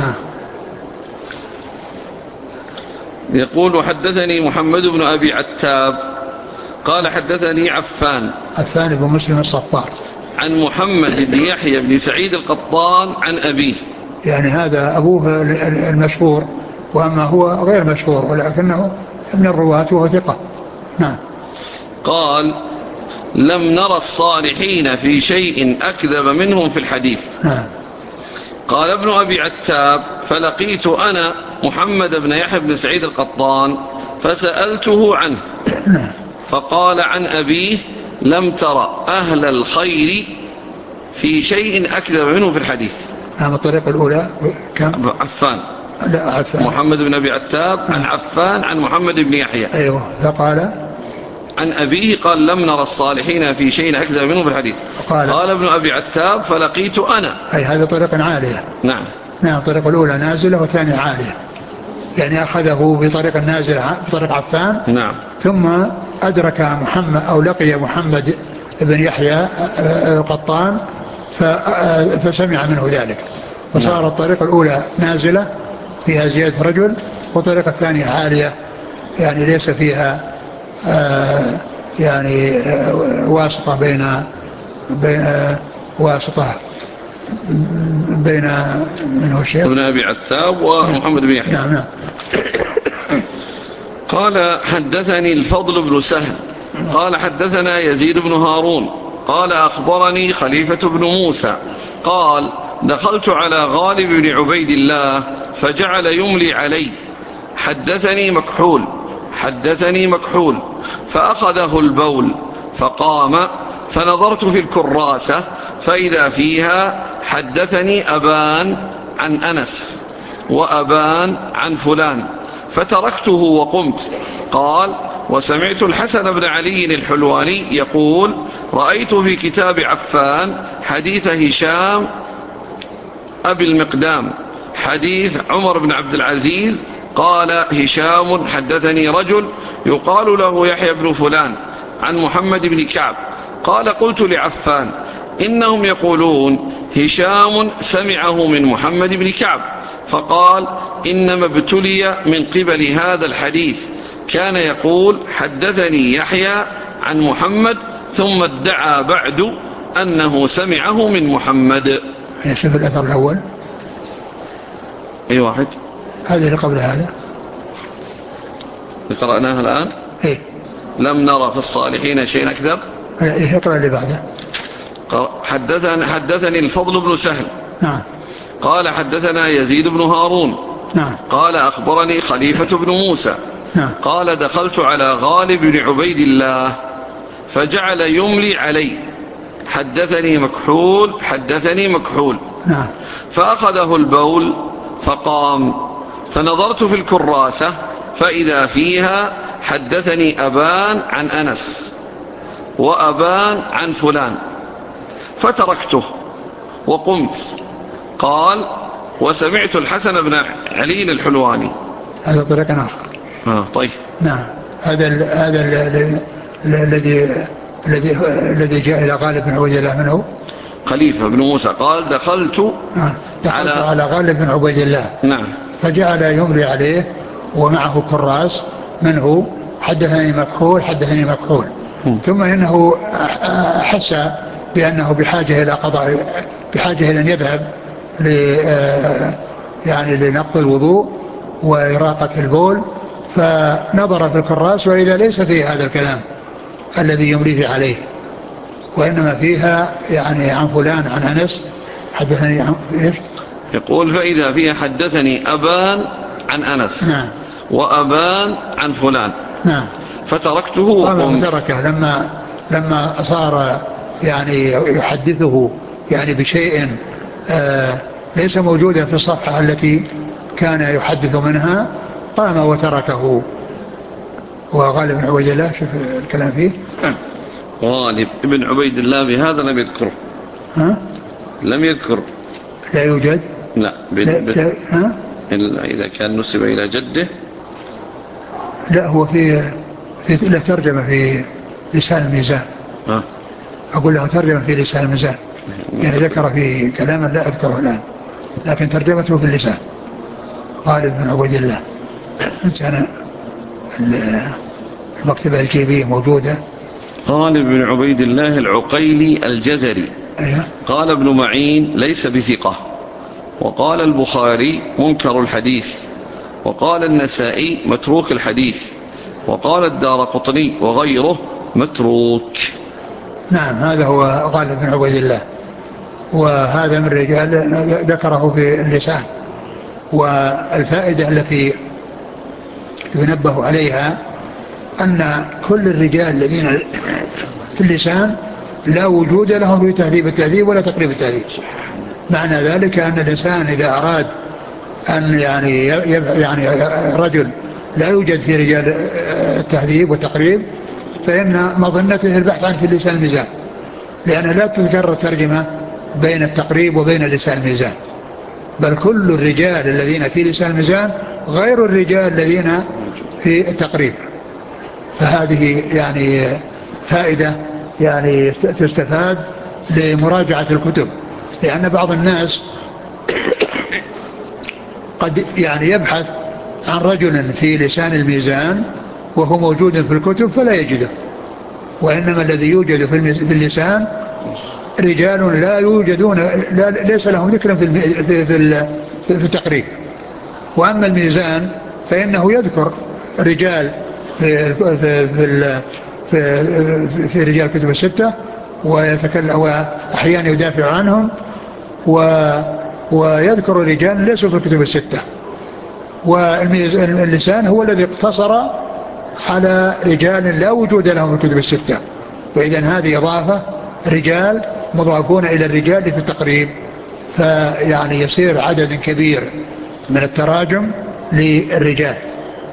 يقول وحدثني محمد بن أبي عتاب قال حدثني عفان بن مسلم الصفار عن محمد بن يحيى بن سعيد القطان عن أبيه. يعني هذا أبوه المشهور وأما هو غير مشهور ولكنه ابن الرواة وهو ثقة. نعم. قال لم نرى الصالحين في شيء أكذب منهم في الحديث. قال ابن أبي عتاب فلقيت أنا محمد بن يحيى بن سعيد القطان فسألته عنه فقال عن أبيه لم ترى أهل الخير في شيء أكذب منه في الحديث. الطريقة الأولى كم؟ عفان. لا عفان. محمد بن أبي عتاب عن عفان عن محمد بن يحيى. أيوة. فقال عن أبيه قال لم نرى الصالحين في شيء أكذب منه في الحديث. قال ابن أبي عتاب فلقيت أنا. أي هذا طريقة عالية. نعم. الطريقة الأولى نازلة والثانية عالية يعني أخذه بطريقة نازلة بطريقة عفان. نعم. ثم أدرك محمد أو لقي محمد بن يحيى القطان فسمع منه ذلك وصار الطريقة الأولى نازلة فيها زيادة رجل والطريقة الثانية عالية يعني ليس فيها يعني واسطة واسطة بين منه الشيخ ابن أبي عتاب ومحمد بن يحيى. نعم. قال حدثني الفضل بن سهل قال حدثنا يزيد بن هارون قال أخبرني خليفة بن موسى قال دخلت على غالب بن عبيد الله فجعل يملي علي حدثني مكحول فأخذه البول فقام فنظرت في الكراسة فإذا فيها حدثني أبان عن أنس وأبان عن فلان فتركته وقمت. قال: وسمعت الحسن بن علي الحلواني يقول: رأيت في كتاب عفان حديث هشام أبي المقدام حديث عمر بن عبد العزيز. قال هشام: حدثني رجل يقال له يحيى بن فلان عن محمد بن كعب. قال: قلت لعفان: إنهم يقولون هشام سمعه من محمد بن كعب. فقال: إنما ابتلي من قبل هذا الحديث، كان يقول حدثني يحيى عن محمد، ثم ادعى بعد أنه سمعه من محمد. شوف الأثر الأول. أي واحد؟ هذا اللي قبل هذا اللي قرأناها الآن. إيه؟ لم نرى في الصالحين شيء أكذب. اقرأ اللي بعده. حدثني الفضل بن سهل. نعم. قال: حدثنا يزيد بن هارون. نعم. قال: أخبرني خليفة بن موسى. نعم. قال: دخلت على غالب بن عبيد الله فجعل يملي علي: حدثني مكحول حدثني مكحول. نعم. فأخذه البول فقام، فنظرت في الكراسة فإذا فيها حدثني أبان عن أنس وأبان عن فلان، فتركته وقمت. قال: وسمعت الحسن بن علي الحلواني. هذا طريق آخر. طيب. نعم. هذا الذي جاء إلى غالب بن عبيد الله منه خليفة بن موسى. قال: دخلت على غالب بن عبيد الله. نعم. فجعل يملي عليه ومعه كراس منه: حدثني مكحول حدثني مكحول. ثم إنه حس بأنه بحاجة إلى قضاء، بحاجة إلى أن يذهب يعني لنقض الوضوء وإراقة البول، فنظر في الكراس وإذا ليس فيه هذا الكلام الذي يمليه عليه، وإنما فيها يعني عن فلان عن أنس حدثني عن إيش؟ يقول: فإذا فيها حدثني أبان عن أنس. نعم. وأبان عن فلان. نعم. فتركته وقمت. فتركه لما صار يعني يحدثه يعني بشيء ليس موجودا في الصفحة التي كان يحدث منها، قام وتركه. وغالب بن عبيد الله شوف الكلام فيه. غالب بن عبيد الله بهذا لم يذكره. لم يذكر. لا يوجد. لا. ها؟ إذا كان نسب إلى جده. لا، هو في له ترجمة في لسان الميزان. أقول له ترجمة في لسان الميزان، يعني ذكر في كلاما لا أذكره الآن، لكن ترجمته في اللسان. غالب بن عبيد الله. أنت أنا المكتبة الجيبية موجودة. غالب بن عبيد الله العقيلي الجزري. أيه؟ قال ابن معين: ليس بثقة. وقال البخاري: منكر الحديث. وقال النسائي: متروك الحديث. وقال الدارقطني وغيره: متروك. نعم. هذا هو غالب بن عبيد الله، وهذا من الرجال ذكره في اللسان. والفائدة التي ينبه عليها أن كل الرجال الذين في اللسان لا وجود لهم في تهذيب التهذيب ولا تقريب التهذيب. معنى ذلك أن الإنسان إذا أراد أن يعني رجل لا يوجد في رجال التهذيب والتقريب، فإن مظنته البحث عن في اللسان الميزان، لأن لا تذكر الترجمة بين التقريب وبين لسان الميزان، بل كل الرجال الذين في لسان الميزان غير الرجال الذين في التقريب. فهذه يعني فائدة يعني تستفاد لمراجعة الكتب، لأن بعض الناس قد يعني يبحث عن رجل في لسان الميزان وهو موجود في الكتب فلا يجده، وإنما الذي يوجد في اللسان رجال لا يوجدون، ليس لهم ذكر في التقريب. وأما الميزان فإنه يذكر رجال في رجال كتب الستة ويتكلم وأحيانا يدافع عنهم، ويذكر رجال ليسوا في الكتب الستة. واللسان هو الذي اقتصر على رجال لا وجود لهم في الكتب الستة، وإذن هذه إضافة رجال مضافون إلى الرجال في التقريب، فيعني يصير عدد كبير من التراجم للرجال.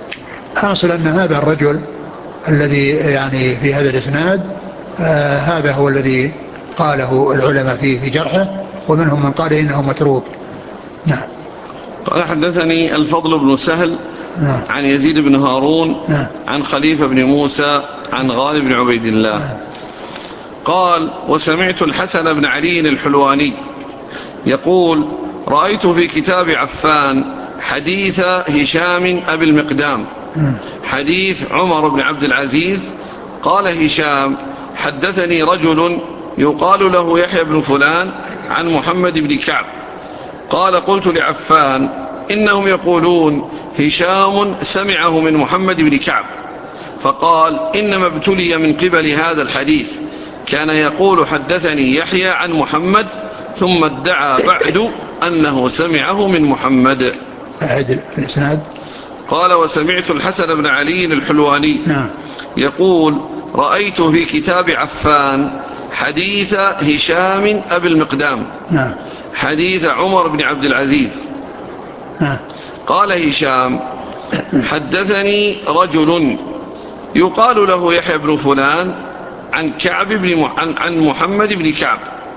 حاصل أن هذا الرجل الذي يعني في هذا الإسناد هذا هو الذي قاله العلماء فيه في جرحه، ومنهم من قال إنه متروك. نعم. قال حدثني الفضل بن سهل نعم. عن يزيد بن هارون نعم. عن خليفة بن موسى عن غالب بن عبيد الله. نعم. قال وسمعت الحسن بن علي الحلواني يقول رأيت في كتاب عفان حديث هشام أبي المقدام حديث عمر بن عبد العزيز. قال هشام حدثني رجل يقال له يحيى بن فلان عن محمد بن كعب. قال قلت لعفان إنهم يقولون هشام سمعه من محمد بن كعب. فقال إنما ابتلي من قبل هذا الحديث، كان يقول حدثني يحيى عن محمد ثم ادعى بعد أنه سمعه من محمد. أعد الإسناد. قال وسمعت الحسن بن علي الحلواني نعم. يقول رأيت في كتاب عفان حديث هشام أبي المقدام نعم. حديث عمر بن عبد العزيز. نعم. قال هشام حدثني رجل يقال له يحيى بن فلان عن عن محمد بن كعب.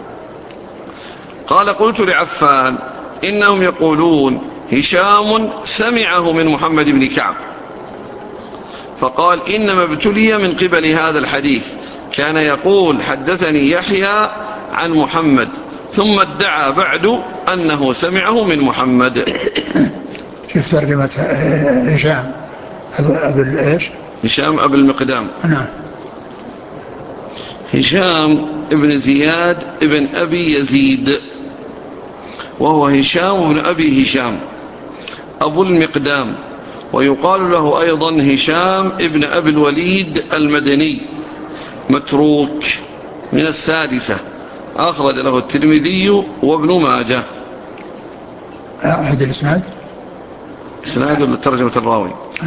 قال قلت لعفان إنهم يقولون هشام سمعه من محمد بن كعب. فقال إنما ابتلي من قبل هذا الحديث، كان يقول حدثني يحيى عن محمد ثم ادعى بعد أنه سمعه من محمد. شوف ترجمة هشام أبو إيش؟ هشام أبو المقدام. نعم. هشام ابن زياد ابن أبي يزيد، وهو هشام بن أبي هشام أبو المقدام، ويقال له أيضا هشام ابن أبي الوليد المدني، متروك، من السادسة، أخرج له الترمذي وابن ماجه. أحد الإسناد. إسناد ولا ترجمة الراوي؟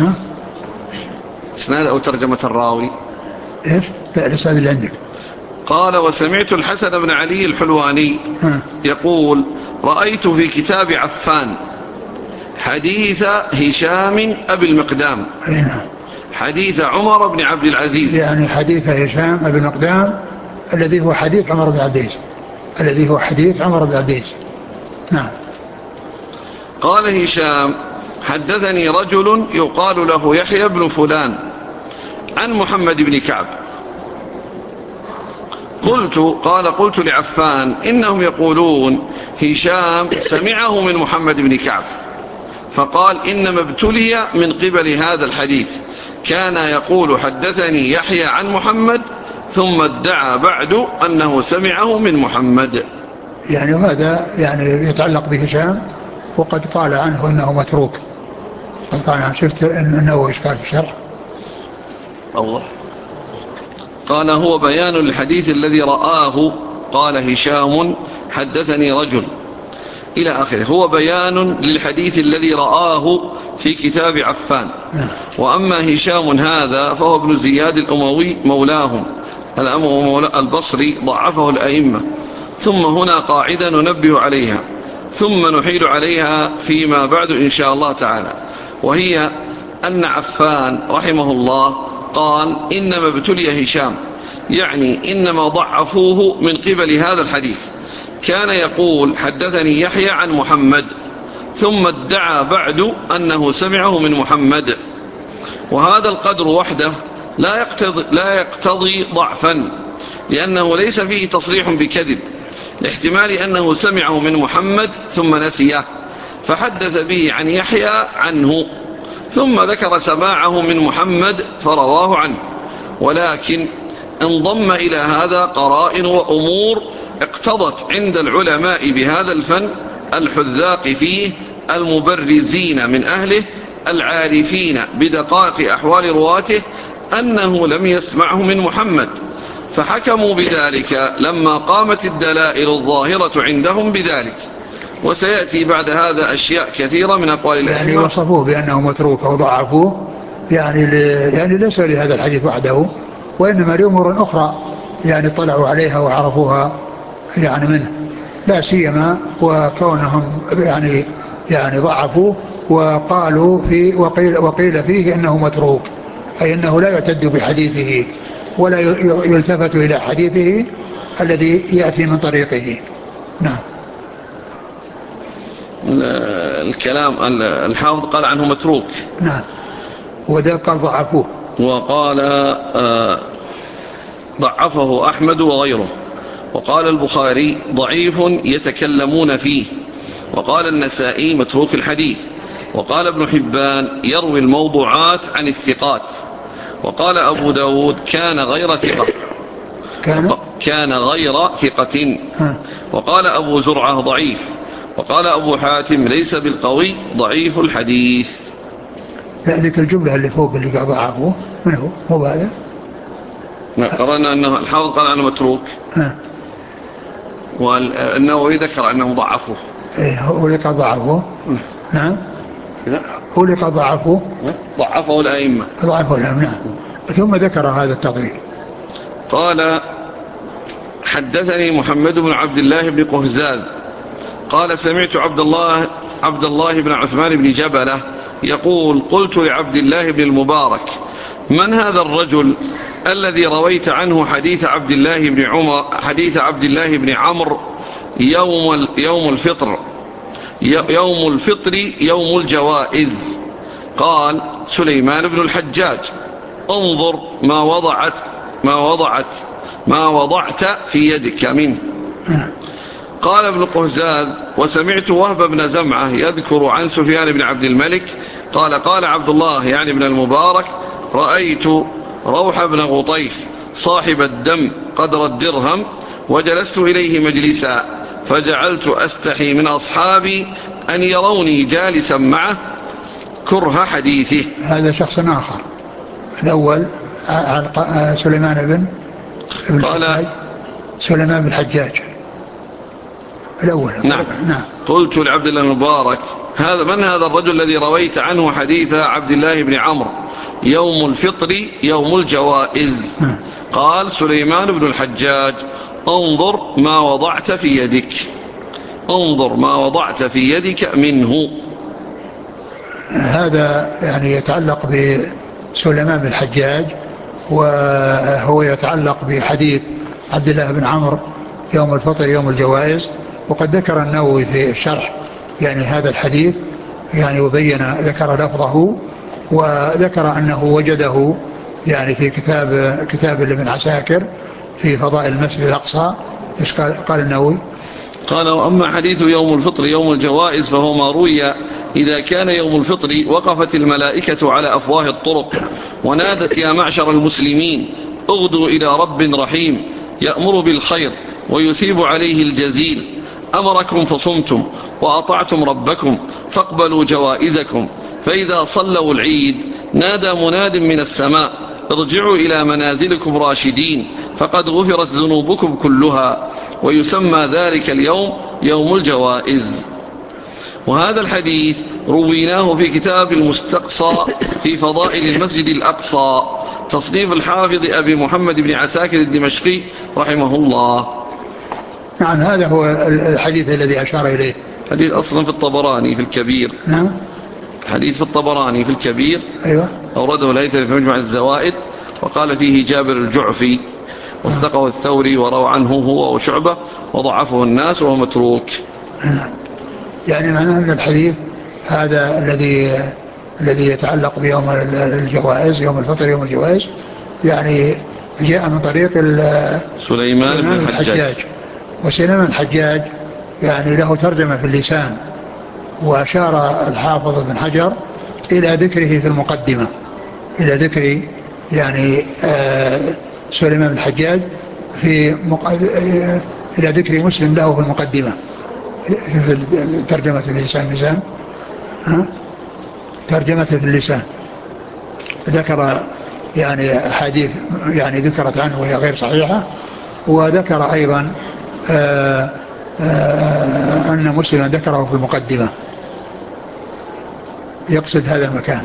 إسناد أو ترجمة الراوي؟ إيش؟ لا، الإسناد اللي عندك. قال وسمعت الحسن بن علي الحلواني يقول رأيت في كتاب عفان حديث هشام أبي المقدام حديث عمر بن عبد العزيز، يعني حديث هشام أبي المقدام الذي هو حديث عمر بن عبد العزيز، الذي هو حديث عمر بن عبد العزيز. نعم. قال هشام حدثني رجل يقال له يحيى بن فلان عن محمد بن كعب. قلت لعفان إنهم يقولون هشام سمعه من محمد بن كعب. فقال إنما ابتلي من قبل هذا الحديث، كان يقول حدثني يحيى عن محمد ثم ادعى بعد أنه سمعه من محمد. يعني هذا يعني يتعلق بهشام، وقد قال عنه إنه متروك. قد قال عنه، شفت أنه إشكال في الشرح. الله. قال هو بيان الحديث الذي رآه. قال هشام حدثني رجل إلى آخره. هو بيان للحديث الذي رآه في كتاب عفان. وأما هشام هذا فهو ابن زياد الأموي مولاهم البصري، ضعفه الأئمة. ثم هنا قاعدة ننبه عليها ثم نحيل عليها فيما بعد إن شاء الله تعالى، وهي أن عفان رحمه الله قال إنما ابتلي هشام، يعني إنما ضعفوه من قبل هذا الحديث. كان يقول حدثني يحيى عن محمد ثم ادعى بعد أنه سمعه من محمد، وهذا القدر وحده لا يقتضي ضعفا، لأنه ليس فيه تصريح بكذب، لاحتمال أنه سمعه من محمد ثم نسيه فحدث به عن يحيى عنه ثم ذكر سماعه من محمد فرواه عنه. ولكن انضم إلى هذا قرائن وأمور اقتضت عند العلماء بهذا الفن الحذاق فيه المبرزين من أهله العارفين بدقائق أحوال رواته أنه لم يسمعه من محمد، فحكموا بذلك لما قامت الدلائل الظاهرة عندهم بذلك. وسيأتي بعد هذا أشياء كثيرة من أقوال الأئمة. يعني وصفوه بأنه متروك أو ضعفوه، يعني ليس لهذا الحديث وحده، وإنما لأمور أخرى يعني اطلعوا عليها وعرفوها يعني منه، لا سيما وكونهم يعني ضعفوه وقيل فيه إنه متروك، أي أنه لا يعتد بحديثه ولا يلتفت إلى حديثه الذي يأتي من طريقه. نعم. الكلام الحافظ قال عنه متروك. نعم. وذا قال ضعفوه. وقال ضعفه أحمد وغيره. وقال البخاري ضعيف يتكلمون فيه. وقال النسائي متروك الحديث. وقال ابن حبان يروي الموضوعات عن الثقات. وقال أبو داود كان غير ثقة. كان غير ثقة. وقال أبو زرعة ضعيف. وقال أبو حاتم ليس بالقوي ضعيف الحديث. لا، ذيك الجملة اللي فوق اللي قال ضعفه من هو؟ مو هذا؟ قرأنا أنه الحافظ قال عنه متروك. والنووي ذكر أنه ضعفه. إيه، هو اللي قال ضعفه. نعم. هو اللي قال ضعفه. ضعفه الأئمة. ضعفه الأئمة. نعم. ثم ذكر هذا التقرير. قال حدثني محمد بن عبد الله بن قهزاز قال سمعت عبد الله بن عثمان بن جبلة يقول قلت لعبد الله بن المبارك من هذا الرجل الذي رويت عنه حديث عبد الله بن عمرو يوم الفطر يوم الجوائز؟ قال سليمان بن الحجاج. انظر ما وضعت في يدك منه. قال ابن قهزاز وسمعت وهب بن زمعة يذكر عن سفيان بن عبد الملك قال عبد الله يعني بن المبارك رأيت روح بن غطيف صاحب الدم قدر الدرهم وجلست إليه مجلسا فجعلت أستحي من أصحابي أن يروني جالسا معه كره حديثه. هذا شخص آخر. الأول سليمان بن الحجاج الأول. نعم. قلت لعبد الله المبارك من هذا الرجل الذي رويت عنه حديث عبد الله بن عمرو يوم الفطر يوم الجوائز؟ قال سليمان بن الحجاج. انظر ما وضعت في يدك منه. هذا يعني يتعلق بسليمان بن الحجاج، وهو يتعلق بحديث عبد الله بن عمرو يوم الفطر يوم الجوائز. وقد ذكر النووي في الشرح يعني هذا الحديث يعني ذكر لفظه، وذكر أنه وجده يعني في كتاب لابن عساكر في فضائل المسجد الأقصى. إيش قال النووي؟ قال وأما حديث يوم الفطر يوم الجوائز فهو ما روي إذا كان يوم الفطر وقفت الملائكة على أفواه الطرق ونادت يا معشر المسلمين اغدوا إلى رب رحيم يأمر بالخير ويثيب عليه الجزيل أمركم فصمتم وأطعتم ربكم فاقبلوا جوائزكم. فإذا صلوا العيد نادى مناد من السماء ارجعوا إلى منازلكم راشدين فقد غفرت ذنوبكم كلها ويسمى ذلك اليوم يوم الجوائز. وهذا الحديث رويناه في كتاب المستقصى في فضائل المسجد الأقصى تصنيف الحافظ أبي محمد بن عساكر الدمشقي رحمه الله. نعم. هذا هو الحديث الذي أشار إليه. حديث أصلا في الطبراني في الكبير. نعم. حديث في الطبراني في الكبير. أيوة. أورده الهيثمي في مجمع الزوائد وقال فيه جابر الجعفي وثقه الثوري وروى عنه هو وشعبة وضعفه الناس وهو متروك. يعني معناه أن الحديث هذا الذي يتعلق بيوم الجوائز يوم الفطر يوم الجوائز يعني جاء من طريق سليمان بن الحجاج. وسليمان الحجاج يعني له ترجمة في اللسان، وأشار الحافظ بن حجر إلى ذكره في المقدمة، إلى ذكر يعني سليمان بن الحجاج إلى ذكر مسلم له في المقدمة في ترجمة اللسان ترجمة في اللسان ذكر يعني أحاديث يعني ذكرت عنه وهي غير صحيحة، وذكر أيضا أن مسلما ذكره في المقدمة يقصد هذا المكان.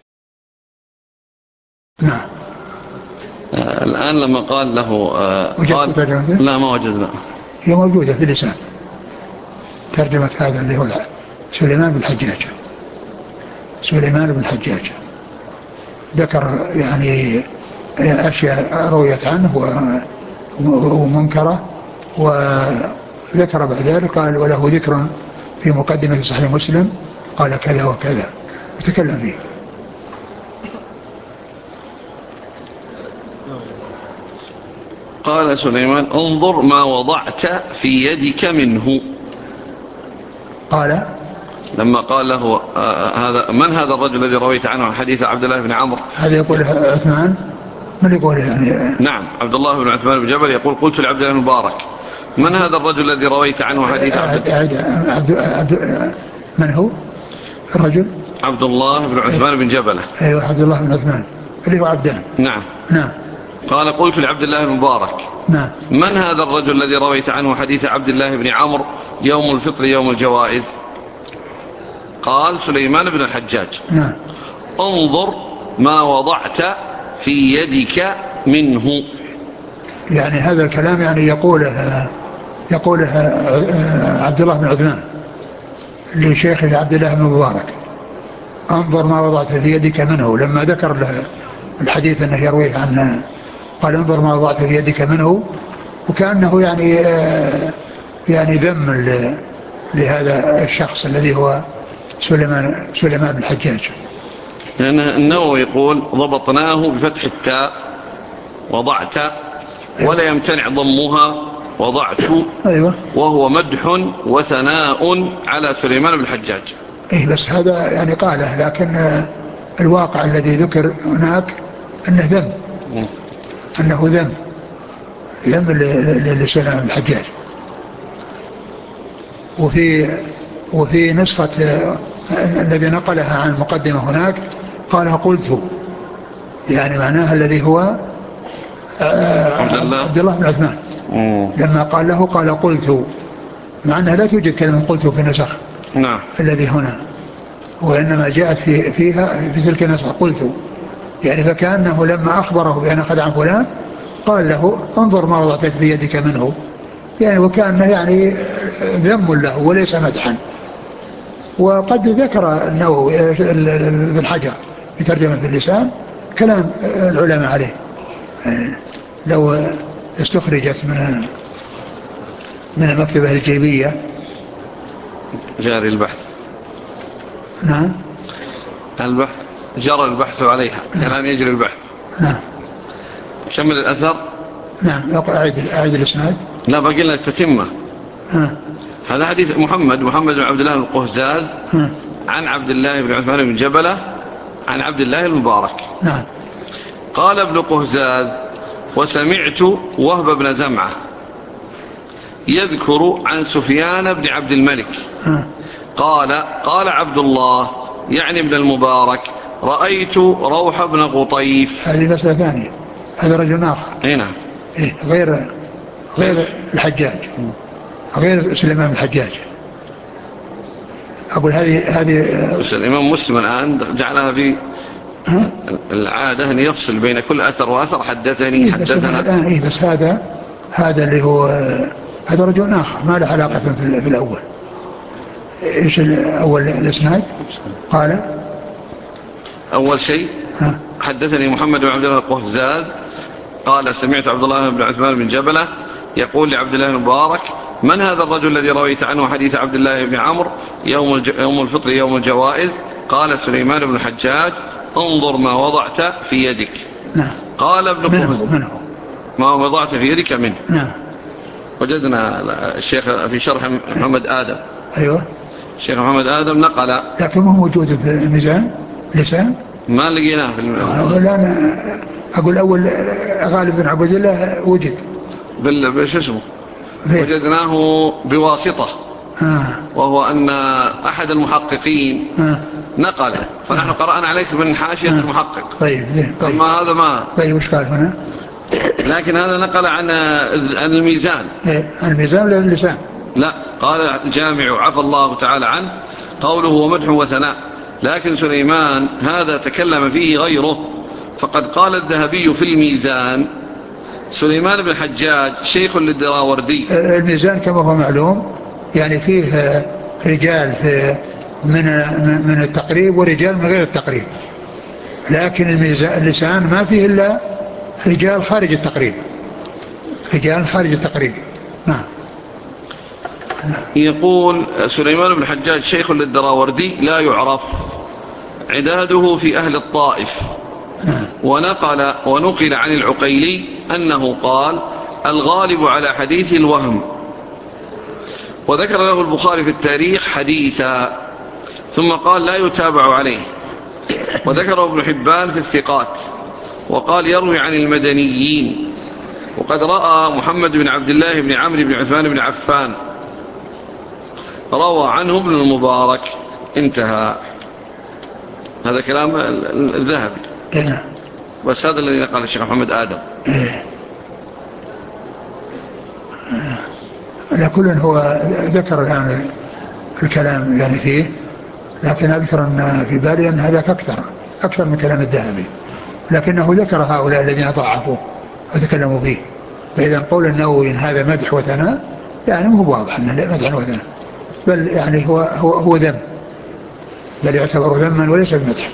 نعم. الآن لما قال له قال لا ما وجدنا، هي موجودة في اللسان ترجمة هذا اللي هو سليمان بن الحجاج. سليمان بن الحجاج. ذكر يعني أشياء رويت عنه ومنكرة، وذكر بعد ذلك قال وله ذكر في مقدمة صحيح مسلم قال كذا وكذا وتكلم فيه. قال سليمان انظر ما وضعت في يدك منه. قال لما قال له هذا من هذا الرجل الذي رويت عنه عن حديث عبد الله بن عمرو؟ هذا يقول عثمان، من يقول يعني؟ نعم عبد الله بن عثمان بن جبل يقول قلت لعبد الله المبارك من هذا الرجل الذي رويت عنه حديث من هو الرجل؟ عبد الله بن عثمان بن جبلة. ايوه عبد الله بن عثمان اللي هو عبدان. نعم. نعم. قال قلت لعبد الله المبارك نعم من هذا الرجل الذي رويت عنه حديث عبد الله بن عمرو يوم الفطر يوم الجوائز؟ قال سليمان بن الحجاج. نعم. انظر ما وضعت في يدك منه. يعني هذا الكلام يعني يقوله عبد الله بن عثمان لشيخه عبد الله بن مبارك. انظر ما وضعت في يدك منه، لما ذكر له الحديث انه يرويه عنه قال انظر ما وضعت في يدك منه، وكأنه يعني ذم لهذا الشخص الذي هو سليمان بن الحجاج. لأن النووي يقول ضبطناه بفتح التاء وضعت ولا يمتنع ضمها وضعت. أيوة. وهو مدح وثناء على سليمان بن الحجاج. إيه بس هذا يعني قاله، لكن الواقع الذي ذكر هناك أنه ذم، أنه ذم لسليمان بن الحجاج. وفي نسخة الذي نقلها عن المقدمة هناك قال قلت، يعني معناها الذي هو عبد الله بن عثمان لما قال له قال قلت، مع أنها لا توجد كلمة قلت في نسخ. نعم. الذي هنا وإنما جاءت فيها في تلك النسخة قلت، يعني فكأنه لما أخبره بأن أخذ عن فلان قال له انظر ما وضعت في يدك منه، يعني وكأنه يعني ذم له وليس مدحا. وقد ذكر النووي ابن حجر في ترجمة اللسان كلام العلماء عليه، لو استخرجت من المكتبة الجيبية. جاري البحث. نعم. البحث جرى البحث عليها. نعم. الآن يجري البحث. نعم. شمل الأثر. نعم. أعيد الإسناد. لا باقي لنا التتمة. هذا حديث محمد بن عبد الله القهزاز عن عبد الله بن عثمان بن جبلة عن عبد الله المبارك. نعم. قال ابن قهزاز وسمعت وهب بن زمعة يذكر عن سفيان بن عبد الملك قال عبد الله يعني ابن المبارك رأيت روح بن غطيف. هذه مسألة ثانية، هذا رجل آخر. هنا غير الحجاج، غير سليمان الحجاج. أقول هذه بس الإمام مسلم الآن جعلها في العادة أن يفصل بين كل أثر وأثر حدثني حدثنا. بس هذا اللي هو هذا رجل آخر ما له علاقة في الأول. إيش الأول الإسناد؟ قال أول شيء حدثني محمد بن عبد الله القهزاز قال سمعت عبد الله بن عثمان بن جبلة يقول لعبد الله المبارك من هذا الرجل الذي رويت عنه حديث عبد الله بن عمرو يوم الفطر يوم الجوائز؟ قال سليمان بن الحجاج انظر ما وضعت في يدك. نعم. قال ابن قهزاز ما وضعت في يدك منه. نعم. وجدنا الشيخ في شرح محمد آدم. أيوة. الشيخ محمد آدم نقل، لكن ما هو موجود في الميزان لسان، ما لقيناه في لا أنا أقول أول غالب بن عبد الله وجد شو اسمه وجدناه بواسطة. وهو أن أحد المحققين نقل، فنحن قرأنا عليك من حاشية المحقق. طيب. أما هذا ما. طيب وش قال هنا؟ لكن هذا نقل عن الميزان. الميزان ولا اللسان؟ لا، قال الجامع عفى الله تعالى عنه قوله ومدح وثناء، لكن سليمان هذا تكلم فيه غيره، فقد قال الذهبي في الميزان سليمان بن الحجاج شيخ للدراوردي. الميزان كما هو معلوم يعني فيه رجال من التقريب ورجال من غير التقريب، لكن اللسان ما فيه إلا رجال خارج التقريب، رجال خارج التقريب. نعم. يقول سليمان بن الحجاج شيخ للدراوردي لا يعرف عداده في أهل الطائف. ونقل عن العقيلي أنه قال الغالب على حديث الوهم. وذكر له البخاري في التاريخ حديثا ثم قال لا يتابع عليه. وذكره ابن حبان في الثقات وقال يروي عن المدنيين. وقد رأى محمد بن عبد الله بن عمرو بن عثمان بن عفان روى عنه ابن المبارك. انتهى. هذا كلام الذهبي، بس هذا الذي قال الشيخ محمد آدم. على كل هو ذكر الآن الكلام يعني فيه، لكن أذكر أن في بالي أن هذاك أكثر من كلام الذهبي، لكنه ذكر هؤلاء الذين ضعفوه وتكلموا فيه. فإذا قول النووي إن هذا مدح وثناء يعني مو واضح أنه مدح وثناء، بل يعني هو ذم، بل يعتبر ذما وليس بمدح.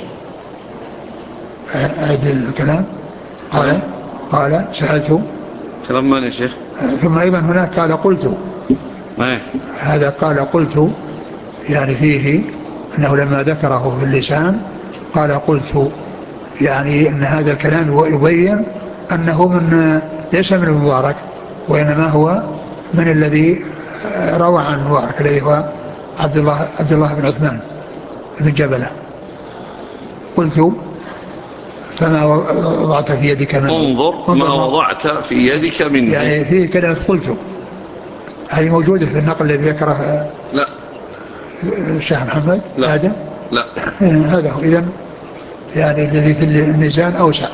أعد الكلام. قال سألت كلام من يا شيخ؟ ثم أيضا هناك قال قلت. هذا قال قلت يعني فيه أنه لما ذكره في اللسان قال قلت، يعني أن هذا الكلام يبين أنه ليس من المبارك، وإنما هو من الذي روى عن المبارك الذي هو عبد الله بن عثمان بن جبلة. قلت فما وضعت في يدك منه، انظر ما وضعت في يدك منه، يعني فيه كلمة قلت، هذه موجودة في النقل الذي ذكره لا الشيخ محمد لا آدم. لا هذا هو إذن يعني الذي في الميزان أوسع.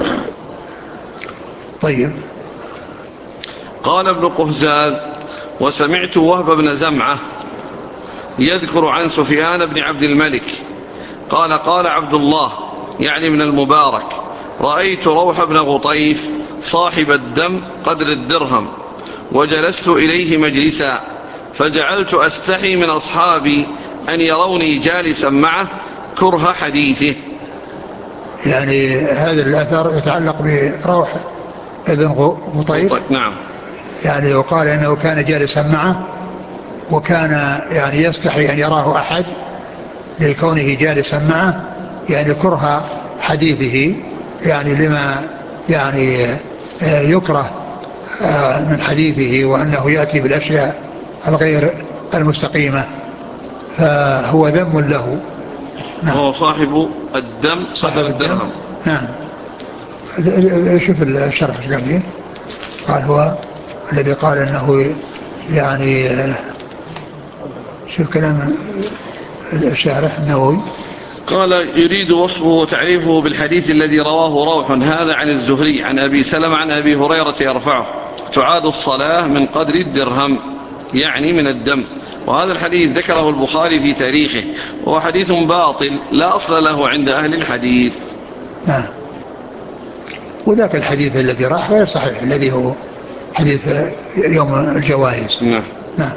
طيب. قال ابن قهزاز وسمعت وهب بن زمعة يذكر عن سفيان بن عبد الملك قال قال عبد الله يعني من المبارك رأيت روح بن غطيف صاحب الدم قدر الدرهم وجلست إليه مجلسا فجعلت أستحي من أصحابي أن يروني جالسا معه كره حديثه. يعني هذا الأثر يتعلق بروح ابن غطيف. نعم. يعني وقال إنه كان جالسا معه وكان يعني يستحي أن يراه أحد لكونه جالسا معه، يعني كره حديثه، يعني لما يعني يكره من حديثه وأنه يأتي بالأشياء الغير المستقيمة، فهو ذم له. نعم. هو صاحب الدم قدر الدرهم. نعم. شوف الشرح قال فيه، قال هو الذي قال انه يعني شوف كلام الشارح النووي، قال يريد وصفه وتعريفه بالحديث الذي رواه روح هذا عن الزهري عن أبي سلمة عن أبي هريرة يرفعه تعاد الصلاة من قدر الدرهم يعني من الدم. وهذا الحديث ذكره البخاري في تاريخه وهو حديث باطل لا أصل له عند أهل الحديث. نعم. وذاك الحديث الذي راح غير صحيح، الذي هو حديث يوم الجوائز. نعم. نعم.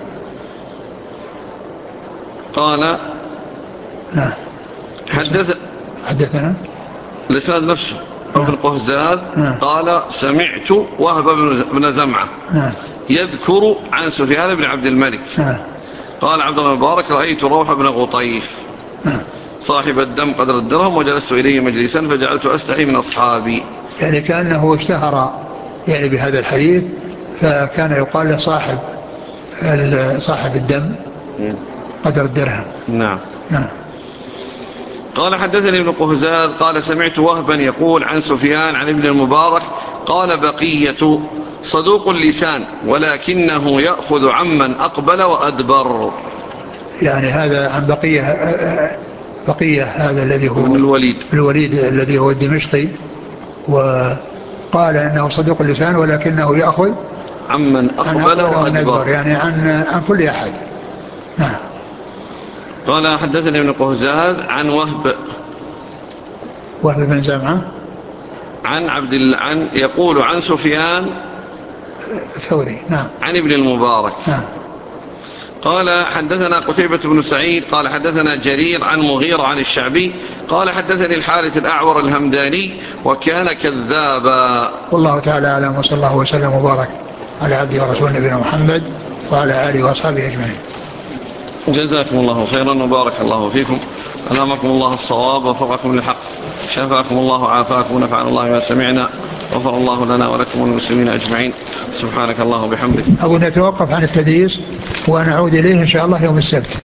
قال نعم. حدثنا الإسناد نفسه ابن قهزاز قال سمعت وهب بن زمعة يذكر عن سفيان بن عبد الملك قال عبد الله المبارك رأيت روح بن غطيف صاحب الدم قدر الدرهم وجلست إليه مجلسا فجعلت أستحي من أصحابي. يعني كأنه اشتهر يعني بهذا الحديث، فكان يقال له صاحب الدم قدر الدرهم. نعم. قال حدثني ابن قهزاز قال سمعت وهبا يقول عن سفيان عن ابن المبارك قال بقية صدوق اللسان ولكنه يأخذ عمن أقبل وأدبر. يعني هذا عن بقية هذا الذي هو الوليد الذي هو الدمشقي، وقال انه صدوق اللسان ولكنه يأخذ عمن أقبل وأدبر، يعني عن كل أحد. نعم. قال حدثني ابن قهزاز عن وهب بن زمعة عن يقول عن سفيان الثوري. نعم. عن ابن المبارك. نعم. قال حدثنا قتيبة بن سعيد قال حدثنا جرير عن مغيرة عن الشعبي قال حدثني الحارث الأعور الهمداني وكان كذابا. والله تعالى أعلم، وصلى الله وسلم وبارك على عبده ورسوله نبينا محمد وعلى آله وأصحابه أجمعين. جزاكم الله خيرا وبارك الله فيكم، ألهمكم الله الصواب ووفقكم للحق، شفاكم الله وعافاكم ونفعنا الله ما سمعنا، غفر الله لنا ولكم والمسلمين أجمعين. سبحانك الله وبحمدك. أقول نتوقف عن التدريس ونعود إليه إن شاء الله يوم السبت.